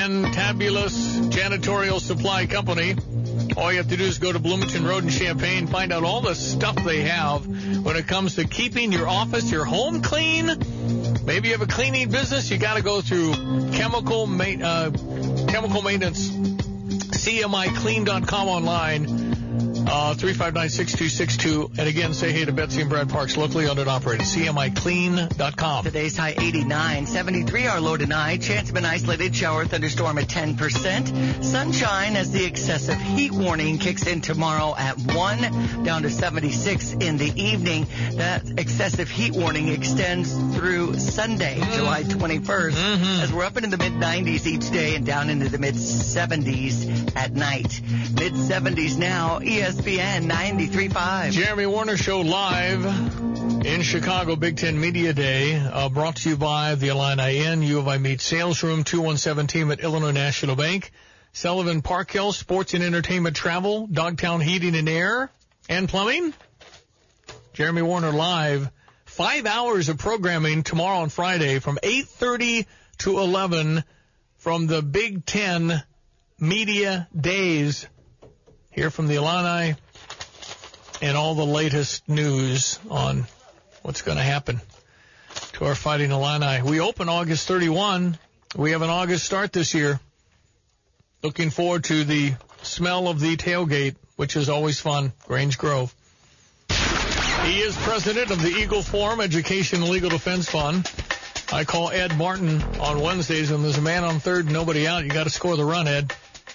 fantabulous janitorial supply company. All you have to do is go to Bloomington Road in Champaign, find out all the stuff they have when it comes to keeping your office, your home clean. Maybe you have a cleaning business, you got to go through chemical ma- uh, chemical maintenance. C M I clean dot com online, uh, three five nine, six two six two. And again, say hey to Betsy and Brad Parks, locally owned and operated, C M I clean dot com. Today's high eighty-nine, seventy-three our low tonight. Chance of an isolated shower thunderstorm at ten percent. Sunshine as the excessive heat warning kicks in tomorrow at one, down to seventy-six in the evening. That excessive heat warning extends through Sunday, mm. July twenty-first, mm-hmm. as we're up into the mid nineties each day and down into the mid seventies at night. mid seventies now, E S P N ninety-three point five. Jeremy Warner Show live in Chicago, Big Ten Media Day, uh, brought to you by the Illini Inn, U of I Meet Sales Room, two one seven team at Illinois National Bank, Sullivan Parkhill, Sports and Entertainment Travel, Dogtown Heating and Air, and Plumbing. Jeremy Warner live, five hours of programming tomorrow and Friday from eight thirty to eleven from the Big Ten Media Days. Hear from the Illini and all the latest news on what's going to happen to our Fighting Illini. We open August thirty-first. We have an August start this year. Looking forward to the smell of the tailgate, which is always fun. Grange Grove. He is president of the Eagle Forum Education and Legal Defense Fund. I call Ed Martin on Wednesdays, and there's a man on third and nobody out. You got to score the run, Ed.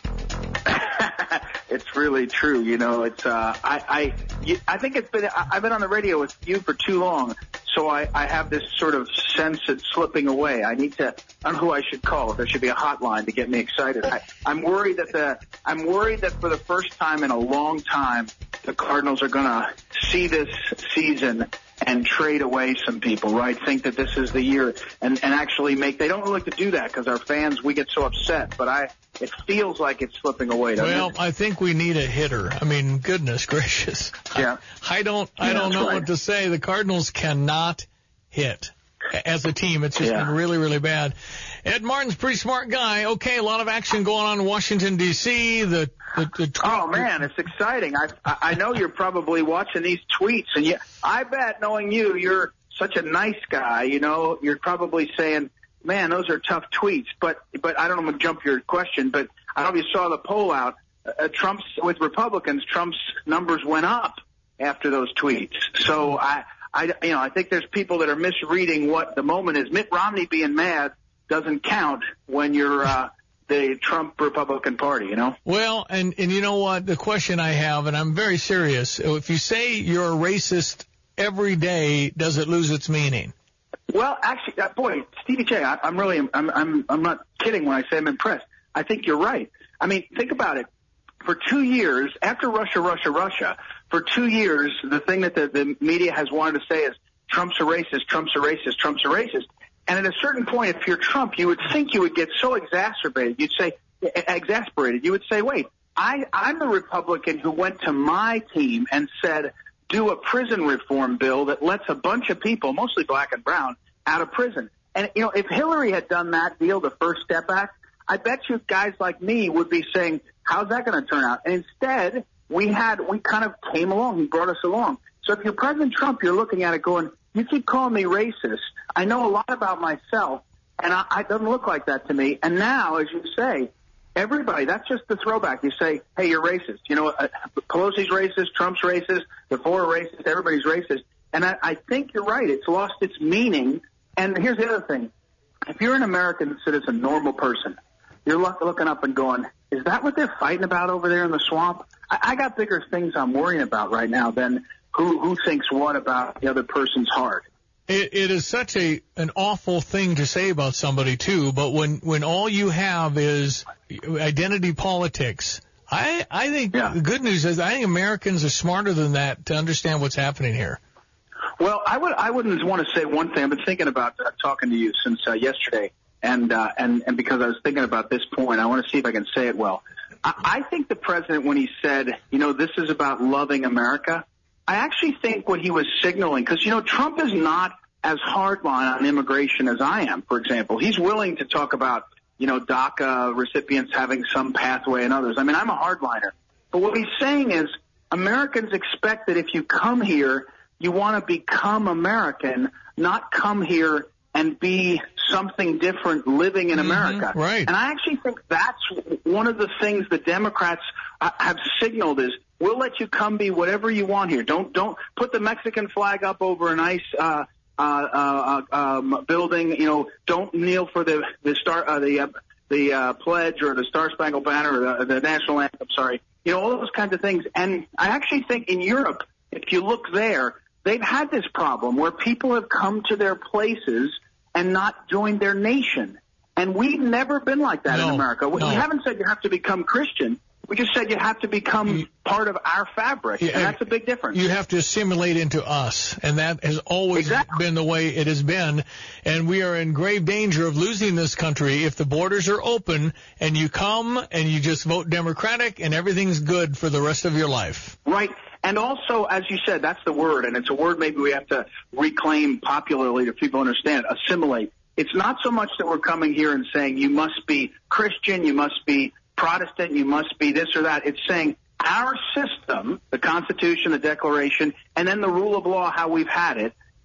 It's really true. You know, it's, uh, I, I, you, I think it's been, I, I've been on the radio with you for too long, so I, I have this sort of sense it's slipping away. I need to, I don't know who I should call. There should be a hotline to get me excited. I, I'm worried that the, I'm worried that for the first time in a long time, the Cardinals are going to see this season and trade away some people, right? Think that this is the year and, and actually make, they don't really like to do that because our fans, we get so upset, but I, it feels like it's slipping away. Well, it? I think we need a hitter. I mean, goodness gracious. Yeah. I, I don't, I yeah, don't know right. what to say. The Cardinals cannot hit as a team. It's just yeah. been really, really bad. Ed Martin's a pretty smart guy. Okay, a lot of action going on in Washington, D C The, the, the tw- oh man, it's exciting. I I know you're probably watching these tweets, and you, I bet, knowing you, you're such a nice guy. You know, you're probably saying, "Man, those are tough tweets." But but I don't want to jump your question, but I don't know if you saw the poll out. Uh, Trump's with Republicans, Trump's numbers went up after those tweets. So I I you know I think there's people that are misreading what the moment is. Mitt Romney being mad doesn't count when you're uh, the Trump Republican Party, you know? Well, and, and you know what? The question I have, and I'm very serious, if you say you're a racist every day, does it lose its meaning? Well, actually, uh, boy, Stevie J, I, I'm really, I'm, I'm, I'm not kidding when I say I'm impressed. I think you're right. I mean, think about it. For two years, after Russia, Russia, Russia, for two years, the thing that the, the media has wanted to say is Trump's a racist, Trump's a racist, Trump's a racist. And at a certain point, if you're Trump, you would think you would get so exacerbated. You'd say, exasperated. You would say, wait, I, I'm the Republican who went to my team and said, do a prison reform bill that lets a bunch of people, mostly black and brown, out of prison. And, you know, if Hillary had done that deal, the First Step Act, I bet you guys like me would be saying, how's that going to turn out? And instead, we had, we kind of came along. He brought us along. So if you're President Trump, you're looking at it going, you keep calling me racist. I know a lot about myself, and I, it doesn't look like that to me. And now, as you say, everybody, that's just the throwback. You say, hey, you're racist. You know, uh, Pelosi's racist, Trump's racist, the four are racist, everybody's racist. And I, I think you're right. It's lost its meaning. And here's the other thing. If you're an American citizen, normal person, you're look, looking up and going, is that what they're fighting about over there in the swamp? I, I got bigger things I'm worrying about right now than who, who thinks what about the other person's heart. It, it is such a an awful thing to say about somebody, too, but when, when all you have is identity politics, I, I think yeah. the good news is I think Americans are smarter than that to understand what's happening here. Well, I, would, I wouldn't want to say one thing. I've been thinking about uh, talking to you since uh, yesterday, and, uh, and, and because I was thinking about this point, I want to see if I can say it well. I, I think the president, when he said, you know, this is about loving America, I actually think what he was signaling, because, you know, Trump is not as hardline on immigration as I am, for example. He's willing to talk about, you know, DACA recipients having some pathway and others. I mean, I'm a hardliner. But what he's saying is Americans expect that if you come here, you want to become American, not come here and be something different living in America. Mm-hmm, right. And I actually think that's one of the things the Democrats uh, have signaled is, we'll let you come be whatever you want here. Don't don't put the Mexican flag up over a nice uh, uh, uh, um, building. You know, don't kneel for the the star uh, the uh, the uh, pledge or the Star Spangled Banner or the, the national anthem. Sorry, you know, all those kinds of things. And I actually think in Europe, if you look there, they've had this problem where people have come to their places and not joined their nation. And we've never been like that no, in America. We no. haven't said you have to become Christian. We just said you have to become you, part of our fabric, yeah, and that's a big difference. You have to assimilate into us, and that has always exactly. been the way it has been. And we are in grave danger of losing this country if the borders are open and you come and you just vote Democratic and everything's good for the rest of your life. Right. And also, as you said, that's the word, and it's a word maybe we have to reclaim popularly to people understand it, assimilate. It's not so much that we're coming here and saying you must be Christian, you must be Protestant, you must be this or that. It's saying our system, the Constitution, the Declaration, and then the rule of law, how we've had it,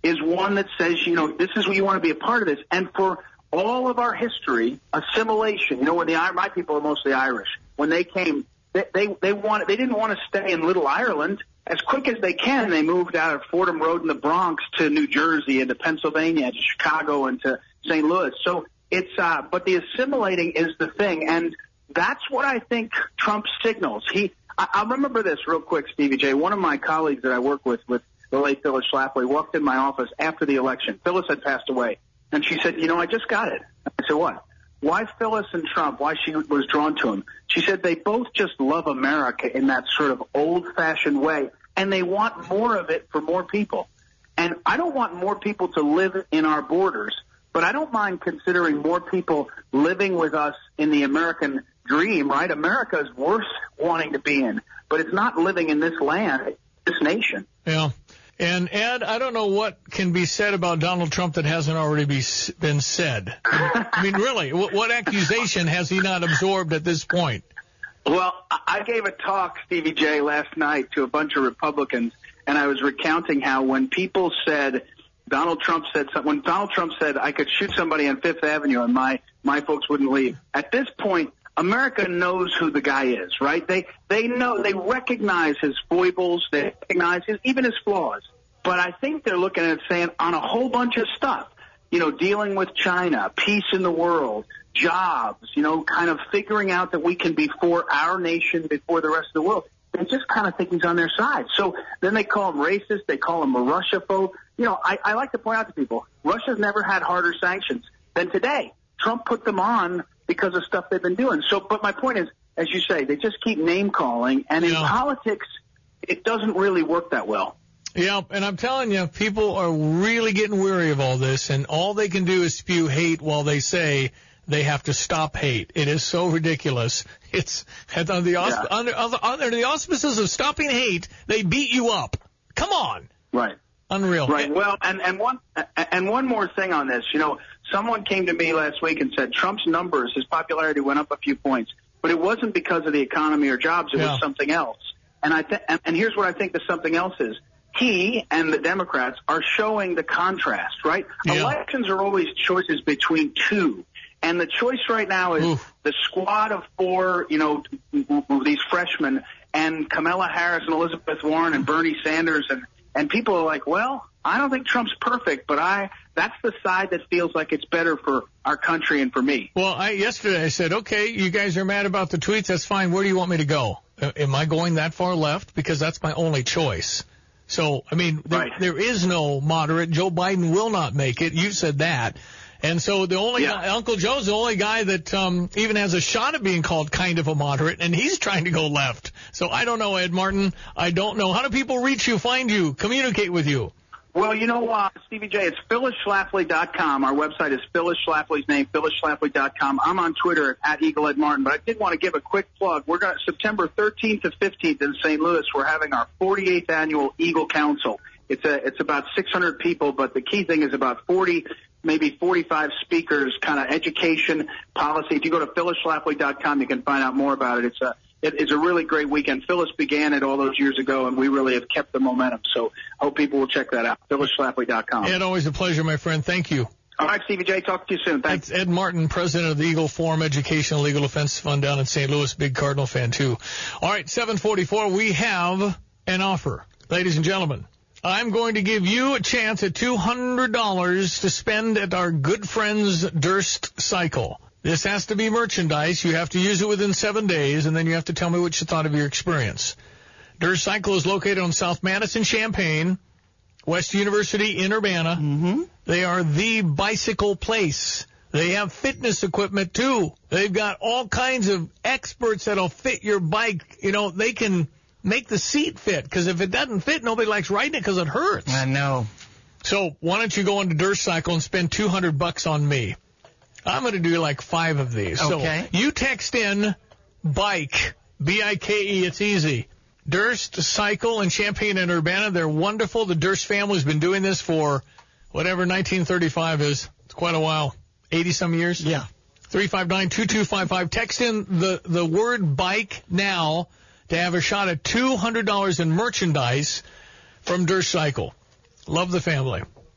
is one that says, you know, this is what you want to be a part of this. And for all of our history, assimilation, you know, when the my people are mostly Irish, when they came, they they, they wanted they didn't want to stay in Little Ireland. As quick as they can, they moved out of Fordham Road in the Bronx to New Jersey and to Pennsylvania and to Chicago and to Saint Louis. So it's, uh, but the assimilating is the thing. And that's what I think Trump signals. He, I, I remember this real quick, Stevie J. One of my colleagues that I work with, with the late Phyllis Schlafly, walked in my office after the election. Phyllis had passed away. And she said, you know, I just got it. I said, what? Why Phyllis and Trump, why she was drawn to him. She said they both just love America in that sort of old-fashioned way, and they want more of it for more people. And I don't want more people to live in our borders, but I don't mind considering more people living with us in the American dream, right? America is worth wanting to be in, but it's not living in this land, this nation. Yeah. And, Ed, I don't know what can be said about Donald Trump that hasn't already be, been said. I mean, really, what, what accusation has he not absorbed at this point? Well, I gave a talk, Stevie J, last night to a bunch of Republicans, and I was recounting how when people said, Donald Trump said, when Donald Trump said I could shoot somebody on Fifth Avenue and my, my folks wouldn't leave, at this point, America knows who the guy is, right? They they know, they recognize his foibles, they recognize his, even his flaws. But I think they're looking at it saying on a whole bunch of stuff, you know, dealing with China, peace in the world, jobs, you know, kind of figuring out that we can be for our nation before the rest of the world. They just kind of think he's on their side. So then they call him racist. They call him a Russia phobe. You know, I, I like to point out to people, Russia's never had harder sanctions than today. Trump put them on because of stuff they've been doing. So, but my point is, as you say, they just keep name calling, and in yeah. politics, it doesn't really work that well. Yeah, and I'm telling you, people are really getting weary of all this, and all they can do is spew hate while they say they have to stop hate. It is so ridiculous. It's under the, ausp- yeah. under, under, under the auspices of stopping hate, they beat you up. Come on. Right. Unreal. Right. Well, and, and one and one more thing on this. You know, someone came to me last week and said Trump's numbers, his popularity went up a few points, but it wasn't because of the economy or jobs. It yeah. was something else. And I th- and, and here's what I think the something else is. He and the Democrats are showing the contrast, right? Yeah. Elections are always choices between two. And the choice right now is Oof. the squad of four, you know, these freshmen, and Kamala Harris and Elizabeth Warren and Bernie Sanders. And, and people are like, well, I don't think Trump's perfect, but I that's the side that feels like it's better for our country and for me. Well, I, yesterday I said, okay, you guys are mad about the tweets. That's fine. Where do you want me to go? Uh, am I going that far left? Because that's my only choice. So, I mean, there, right. there is no moderate. Joe Biden will not make it. You said that. And so the only yeah. guy, Uncle Joe's the only guy that um, even has a shot at being called kind of a moderate, and he's trying to go left. So I don't know, Ed Martin. I don't know. How do people reach you, find you, communicate with you? Well, you know, uh, Stevie J, it's Phyllis Schlafly dot com. Our website is Phyllis Schlafly's name, Phyllis Schlafly dot com. I'm on Twitter at, at Eagle Ed Martin, but I did want to give a quick plug. We're going to September thirteenth to fifteenth in Saint Louis. We're having our forty-eighth annual Eagle Council. It's a it's about six hundred people, but the key thing is about forty, maybe forty-five speakers, kind of education, policy. If you go to Phyllis Schlafly dot com, you can find out more about it. It's a it, it's a really great weekend. Phyllis began it all those years ago, and we really have kept the momentum. So I hope people will check that out. Phyllis Schlafly dot com. Ed, always a pleasure, my friend. Thank you. All right, Stevie J. Talk to you soon. Thanks. That's Ed Martin, president of the Eagle Forum Educational Legal Defense Fund down in Saint Louis. Big Cardinal fan, too. All right, seven forty-four, we have an offer. Ladies and gentlemen, I'm going to give you a chance at two hundred dollars to spend at our good friends Durst Cycle. This has to be merchandise. You have to use it within seven days, and then you have to tell me what you thought of your experience. Durst Cycle is located on South Madison, Champaign, West University in Urbana. Mm-hmm. They are the bicycle place. They have fitness equipment, too. They've got all kinds of experts that'll fit your bike. You know, they can make the seat fit, because if it doesn't fit, nobody likes riding it because it hurts. I know. So why don't you go on to Durst Cycle and spend two hundred bucks on me? I'm going to do like five of these. Okay. So you text in BIKE, B I K E, it's easy. Durst Cycle in Champaign and Urbana, they're wonderful. The Durst family's been doing this for whatever nineteen thirty-five is. It's quite a while. eighty-some years? Yeah. three five nine, two two five five. Text in the, the word BIKE now to have a shot at two hundred dollars in merchandise from Durst Cycle. Love the family.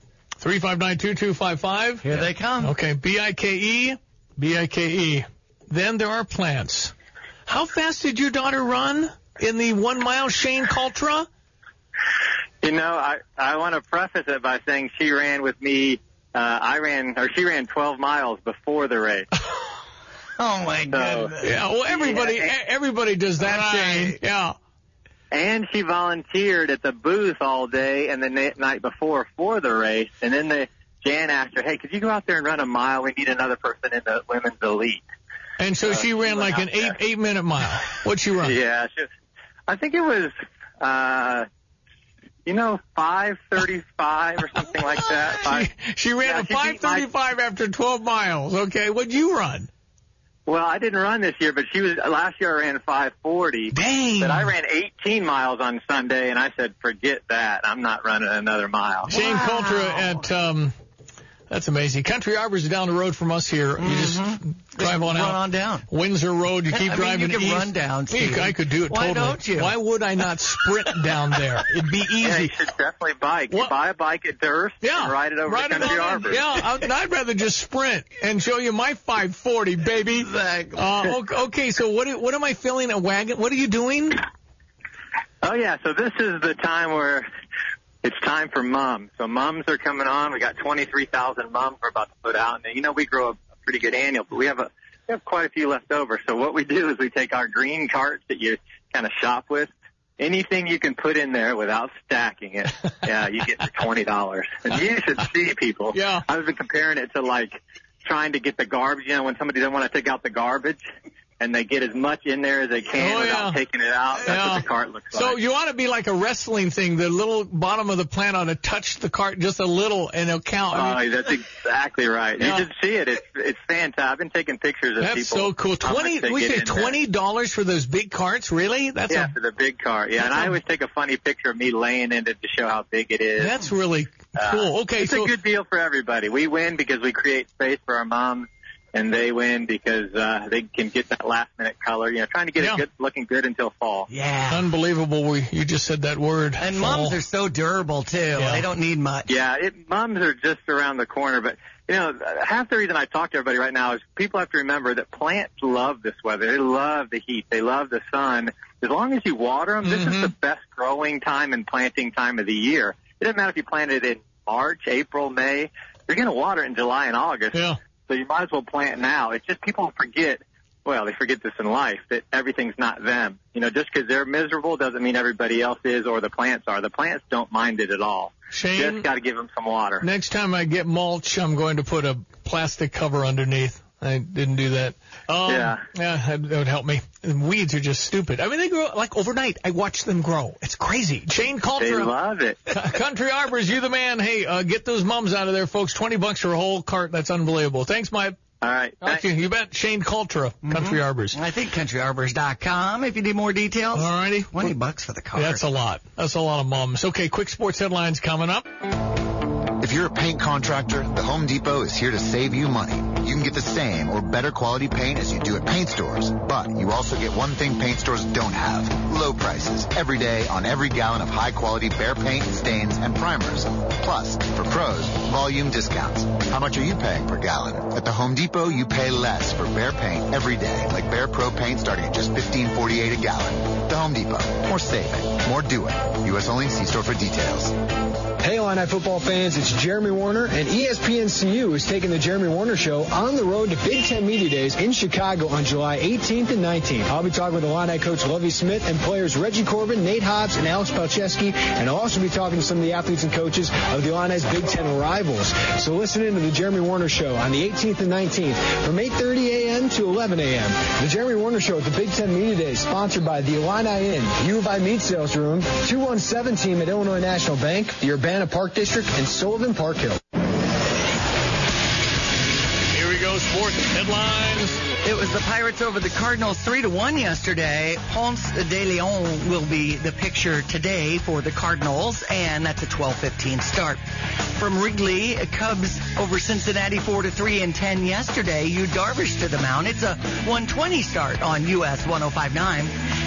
three five nine, two two five five. Here they come. Okay, B I K E, B I K E. Then there are plants. How fast did your daughter run in the one mile, Shane Coultra? You know, I, I want to preface it by saying she ran with me. Uh, I ran, or she ran twelve miles before the race. Oh, my so, goodness. Yeah, well, everybody, yeah, everybody does that, right. Shane. Yeah. And she volunteered at the booth all day and the na- night before for the race. And then the, Jan asked her, hey, could you go out there and run a mile? We need another person in the women's elite. And so uh, she ran she like an eight, eight minute mile. What'd she run? Yeah. She, I think it was, uh, you know, five thirty-five or something like that. Five, she, she ran yeah, a five thirty-five after twelve miles. Okay. What'd you run? Well, I didn't run this year, but she was last year. I ran five forty. Dang! But I ran eighteen miles on Sunday, and I said, "Forget that. I'm not running another mile." Shane wow. Coultra at um, that's amazing. Country Arbors is down the road from us here. Mm-hmm. You just drive on run out. on down. Windsor Road. You keep I driving mean, you can east. run down, Steve. I could do it Why totally. don't you? Why would I not sprint down there? It'd be easy. Yeah, you should definitely bike. You buy a bike at Durst yeah. and ride it over ride to Country it Arbors. Yeah, I'd, I'd rather just sprint and show you my five forty, baby. Exactly. Uh, okay, so what what am I filling a wagon? What are you doing? Oh, yeah, so this is the time where it's time for mums. So mums are coming on. We got twenty-three thousand mums we're about to put out. And, you know, we grow a pretty good annual, but we have a we have quite a few left over. So what we do is we take our green carts that you kind of shop with. Anything you can put in there without stacking it, yeah, you get for twenty dollars. And you should see people. Yeah. I've been comparing it to, like, trying to get the garbage. You know, when somebody doesn't want to take out the garbage, and they get as much in there as they can oh, without yeah. taking it out. That's yeah. what the cart looks like. So you ought to be like a wrestling thing. The little bottom of the plant ought to touch the cart just a little, and it'll count. Oh, I mean, that's exactly right. Yeah. You should see it. It's it's fantastic. I've been taking pictures of that's people. so cool. Twenty. We say twenty dollars for those big carts. Really? That's yeah, a, for the big cart. Yeah, and a, I always take a funny picture of me laying in it to show how big it is. That's really cool. Okay, it's so a good deal for everybody. We win because we create space for our moms. And they win because uh, they can get that last-minute color. You know, trying to get yeah. it good, looking good until fall. Yeah. Unbelievable. We You just said that word. And fall. mums are so durable, too. Yeah. They don't need much. Yeah, it, mums are just around the corner. But, you know, half the reason I talk to everybody right now is people have to remember that plants love this weather. They love the heat. They love the sun. As long as you water them, mm-hmm. this is the best growing time and planting time of the year. It doesn't matter if you plant it in March, April, May. You're going to water it in July and August. Yeah. So you might as well plant now. It's just people forget, well, they forget this in life, that everything's not them. You know, just because they're miserable doesn't mean everybody else is or the plants are. The plants don't mind it at all. Shane, just got to give them some water. Next time I get mulch, I'm going to put a plastic cover underneath. I didn't do that. Um, yeah. Yeah, that would help me. And weeds are just stupid. I mean, they grow like overnight. I watch them grow. It's crazy. Shane Coultra. They love it. Country Arbors, you the man. Hey, uh, get those mums out of there, folks. twenty bucks for a whole cart. That's unbelievable. Thanks, Mike. All right. Okay, you bet. Shane Coultra, Country mm-hmm. Arbors. I think country arbors dot com if you need more details. All righty. twenty bucks for the cart. That's a lot. That's a lot of mums. Okay, quick sports headlines coming up. If you're a paint contractor, the Home Depot is here to save you money. You can get the same or better quality paint as you do at paint stores, but you also get one thing paint stores don't have: low prices every day on every gallon of high-quality Behr paint, stains, and primers. Plus, for pros, volume discounts. How much are you paying per gallon? At the Home Depot, you pay less for Behr paint every day, like Behr Pro paint starting at just fifteen forty-eight a gallon. The Home Depot. More saving, more doing. U S only. See store for details. Hey, Illini football fans, it's Jeremy Warner, and E S P N C U is taking the Jeremy Warner Show on the road to Big Ten Media Days in Chicago on July eighteenth and nineteenth. I'll be talking with Illini coach Lovie Smith and players Reggie Corbin, Nate Hobbs, and Alex Palczewski, and I'll also be talking to some of the athletes and coaches of the Illini's Big Ten rivals. So listen in to the Jeremy Warner Show on the eighteenth and nineteenth from eight thirty a.m. to eleven a.m. The Jeremy Warner Show at the Big Ten Media Days, sponsored by the Illini Inn, U of I Meat Sales Room, two one seven team at Illinois National Bank, the Urbana Park District, and Sullivan Park Hill. Here we go, sports headlines. It was the Pirates over the Cardinals three to one yesterday. Ponce de Leon will be the pitcher today for the Cardinals, and that's a twelve fifteen start. From Wrigley, Cubs over Cincinnati four to three and ten yesterday. Yu Darvish to the mound. It's a one twenty start on U S one oh five point nine.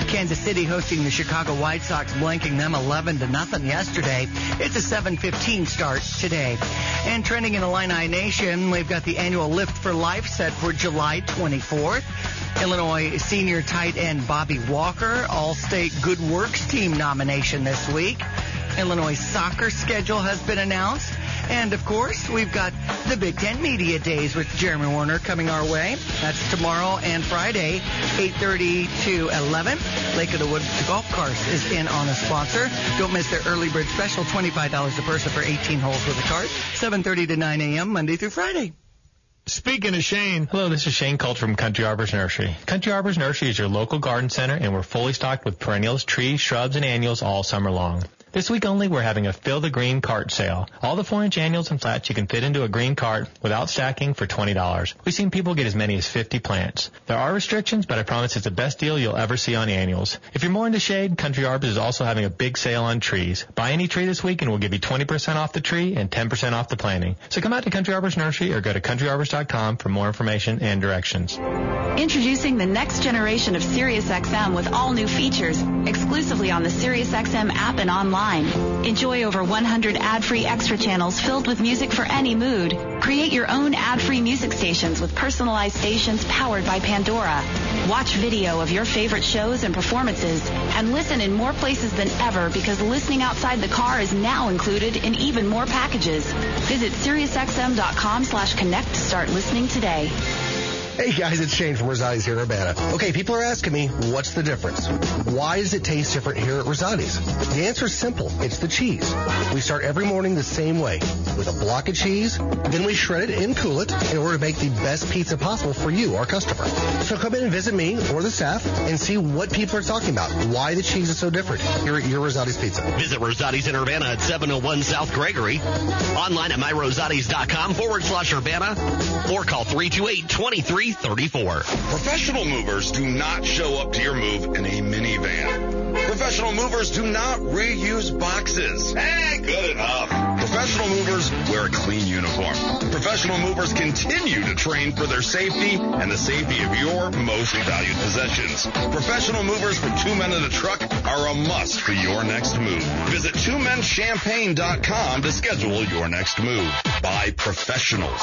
Kansas City hosting the Chicago White Sox, blanking them eleven to nothing yesterday. It's a seven fifteen start today. And trending in Illini Nation, we've got the annual Lift for Life set for July twenty-fourth. Illinois senior tight end Bobby Walker, All-State Good Works Team nomination this week. Illinois soccer schedule has been announced. And, of course, we've got the Big Ten Media Days with Jeremy Warner coming our way. That's tomorrow and Friday, eight thirty to eleven. Lake of the Woods Golf Course is in on a sponsor. Don't miss their early bird special, twenty-five dollars a person for eighteen holes with a cart, seven thirty to nine a.m. Monday through Friday. Speaking of Shane. Hello, this is Shane Colt from Country Arbors Nursery. Country Arbors Nursery is your local garden center, and we're fully stocked with perennials, trees, shrubs, and annuals all summer long. This week only, we're having a Fill the Green cart sale. All the four-inch annuals and flats you can fit into a green cart without stacking for twenty dollars. We've seen people get as many as fifty plants. There are restrictions, but I promise it's the best deal you'll ever see on annuals. If you're more into shade, Country Arbors is also having a big sale on trees. Buy any tree this week and we'll give you twenty percent off the tree and ten percent off the planting. So come out to Country Arbors Nursery or go to country arbors dot com for more information and directions. Introducing the next generation of SiriusXM with all new features, exclusively on the SiriusXM app and online. Enjoy over one hundred ad-free extra channels filled with music for any mood. Create your own ad-free music stations with personalized stations powered by Pandora. Watch video of your favorite shows and performances, and listen in more places than ever because listening outside the car is now included in even more packages. Visit SiriusXM.com slash connect to start listening today. Hey guys, it's Shane from Rosati's here in Urbana. Okay, people are asking me, what's the difference? Why does it taste different here at Rosati's? The answer is simple. It's the cheese. We start every morning the same way, with a block of cheese, then we shred it and cool it in order to make the best pizza possible for you, our customer. So come in and visit me or the staff and see what people are talking about, why the cheese is so different here at your Rosati's Pizza. Visit Rosati's in Urbana at seven oh one South Gregory, online at my rosatis dot com forward slash Urbana, or call three two eight, two three three four. Professional movers do not show up to your move in a minivan. Professional movers do not reuse boxes. Eh, good enough. Professional movers wear a clean uniform. Professional movers continue to train for their safety and the safety of your most valued possessions. Professional movers from Two Men in a Truck are a must for your next move. Visit two men champagne dot com to schedule your next move. By professionals.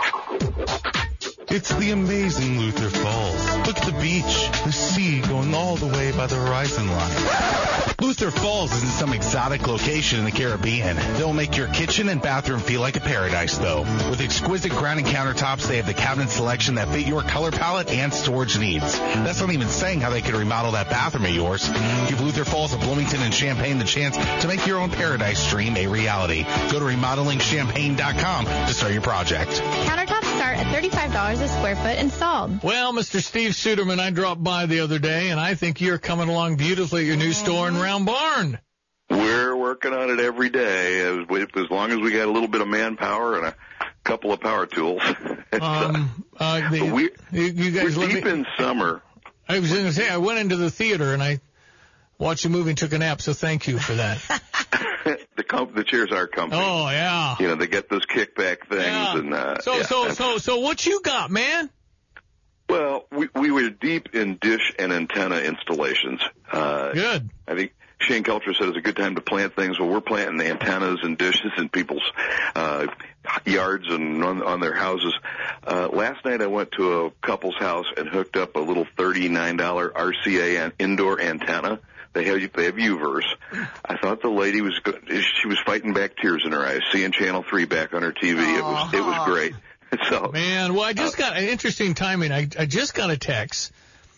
It's the amazing Luther Falls. Look at the beach, the sea going all the way by the horizon line. Luther Falls isn't some exotic location in the Caribbean. They'll make your kitchen and bathroom feel like a paradise, though. With exquisite granite countertops, they have the cabinet selection that fit your color palette and storage needs. That's not even saying how they could remodel that bathroom of yours. Give Luther Falls of Bloomington and Champaign the chance to make your own paradise dream a reality. Go to remodeling champagne dot com to start your project. Countertops start at thirty-five dollars a square foot installed. Well, Mister Steve Suderman, I dropped by the other day, and I think you're coming along beautifully at your new store in Round Barn. We're working on it every day, as, we, as long as we got a little bit of manpower and a couple of power tools. um, uh, the, we, you, you guys we're deep me, in summer. I was going to say, I went into the theater, and I watched a movie and took a nap, so thank you for that. the com- the chairs are comfy. Oh, yeah. You know, they get those kickback things. Yeah. and uh, So, yeah, so, so, so what you got, man? Well, we, we were deep in dish and antenna installations. Uh, Good. I think Shane Kelcher said it's a good time to plant things. Well, we're planting antennas and dishes in people's uh, yards and on, on their houses. Uh, last night I went to a couple's house and hooked up a little thirty-nine dollars R C A an indoor antenna. They have they have U-verse. I thought the lady was good. She was fighting back tears in her eyes, seeing Channel three back on her T V. It was it was great. So, man, well, I just uh, got an interesting timing. I, I just got a text,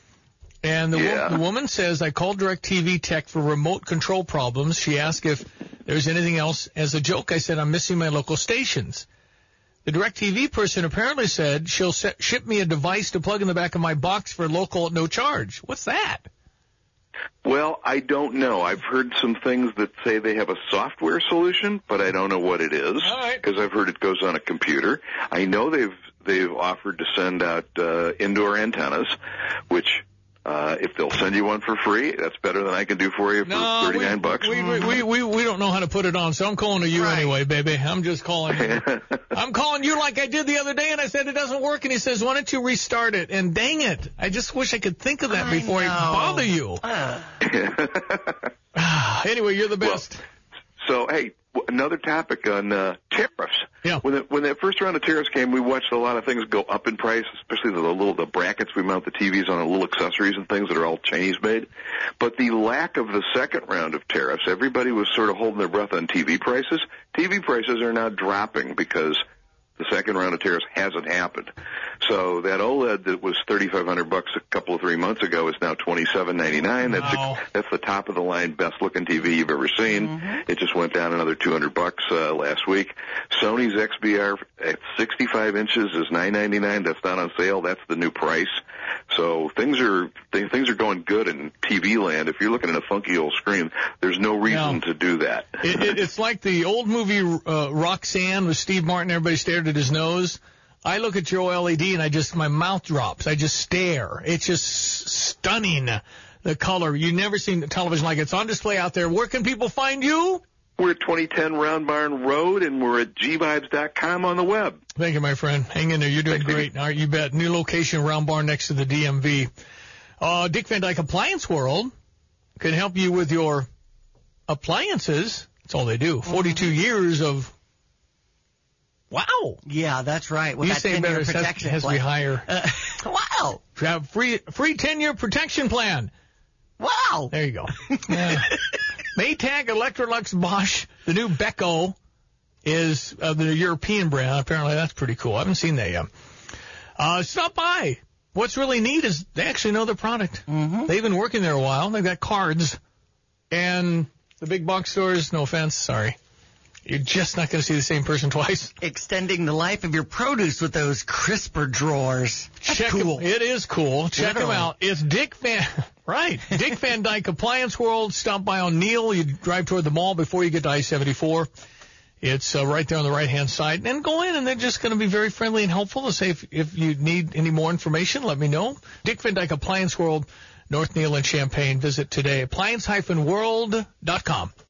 and the, yeah. wo- the woman says, I called DirecTV Tech for remote control problems. She asked if there's anything else. As a joke, I said, I'm missing my local stations. The DirecTV person apparently said she'll set, ship me a device to plug in the back of my box for local at no charge. What's that? Well, I don't know. I've heard some things that say they have a software solution, but I don't know what it is because I've heard it goes on a computer. I know they've they've offered to send out uh, indoor antennas, which Uh, if they'll send you one for free, that's better than I can do for you for no, thirty-nine we, bucks. We, we, we, we, we don't know how to put it on, so I'm calling to you Right. anyway, baby. I'm just calling you. I'm calling you like I did the other day, and I said it doesn't work, and he says, why don't you restart it? And dang it, I just wish I could think of that I before know. I bother you. Uh. Anyway, you're the best. Well, so, hey, w- another topic on uh, tariffs. Yeah. When the, when that first round of tariffs came, we watched a lot of things go up in price, especially the little the brackets we mount the T Vs on, and little accessories and things that are all Chinese made. But the lack of the second round of tariffs, everybody was sort of holding their breath on T V prices. T V prices are now dropping because the second round of tariffs hasn't happened. So that OLED that was thirty-five hundred bucks a couple of three months ago is now twenty-seven ninety-nine. That's Wow. that's the top of the line, best looking T V you've ever seen. Mm-hmm. It just went down another two hundred bucks uh, last week. Sony's X B R at sixty-five inches is nine ninety-nine. That's not on sale. That's the new price. So things are th- things are going good in T V land. If you're looking at a funky old screen, there's no reason No. to do that. It, it, it's like the old movie uh, Roxanne with Steve Martin. Everybody stared at his nose. I look at your O L E D and I just, my mouth drops. I just stare. It's just stunning, the color. You've never seen television like it. It's on display out there. Where can people find you? We're at twenty ten Round Barn Road, and we're at g vibes dot com on the web. Thank you, my friend. Hang in there. You're doing great. All right, you bet. New location, Round Barn next to the D M V. Uh, Dick Van Dyke Appliance World can help you with your appliances. That's all they do. forty-two years of, wow. Yeah, that's right. With You that say ten-year better. It has, protection has to be plan. higher. Uh, wow. Have free free ten-year protection plan. Wow. There you go. Yeah. Maytag, Electrolux, Bosch, the new Beko is uh, the European brand. Apparently that's pretty cool. I haven't seen that yet. Uh, stop by. What's really neat is they actually know the product. Mm-hmm. They've been working there a while. They've got cards. And the big box stores, no offense, sorry. You're just not going to see the same person twice. Extending the life of your produce with those crisper drawers. That's Check cool. It, it is cool. Check Literally. them out. It's Dick Van, right. Dick Van Dyke Appliance World. Stop by on Neal. You drive toward the mall before you get to I seventy-four. It's uh, right there on the right-hand side. And go in, and they're just going to be very friendly and helpful to say if, if you need any more information, let me know. Dick Van Dyke Appliance World, North Neal and Champaign. Visit today. appliance dash world dot com.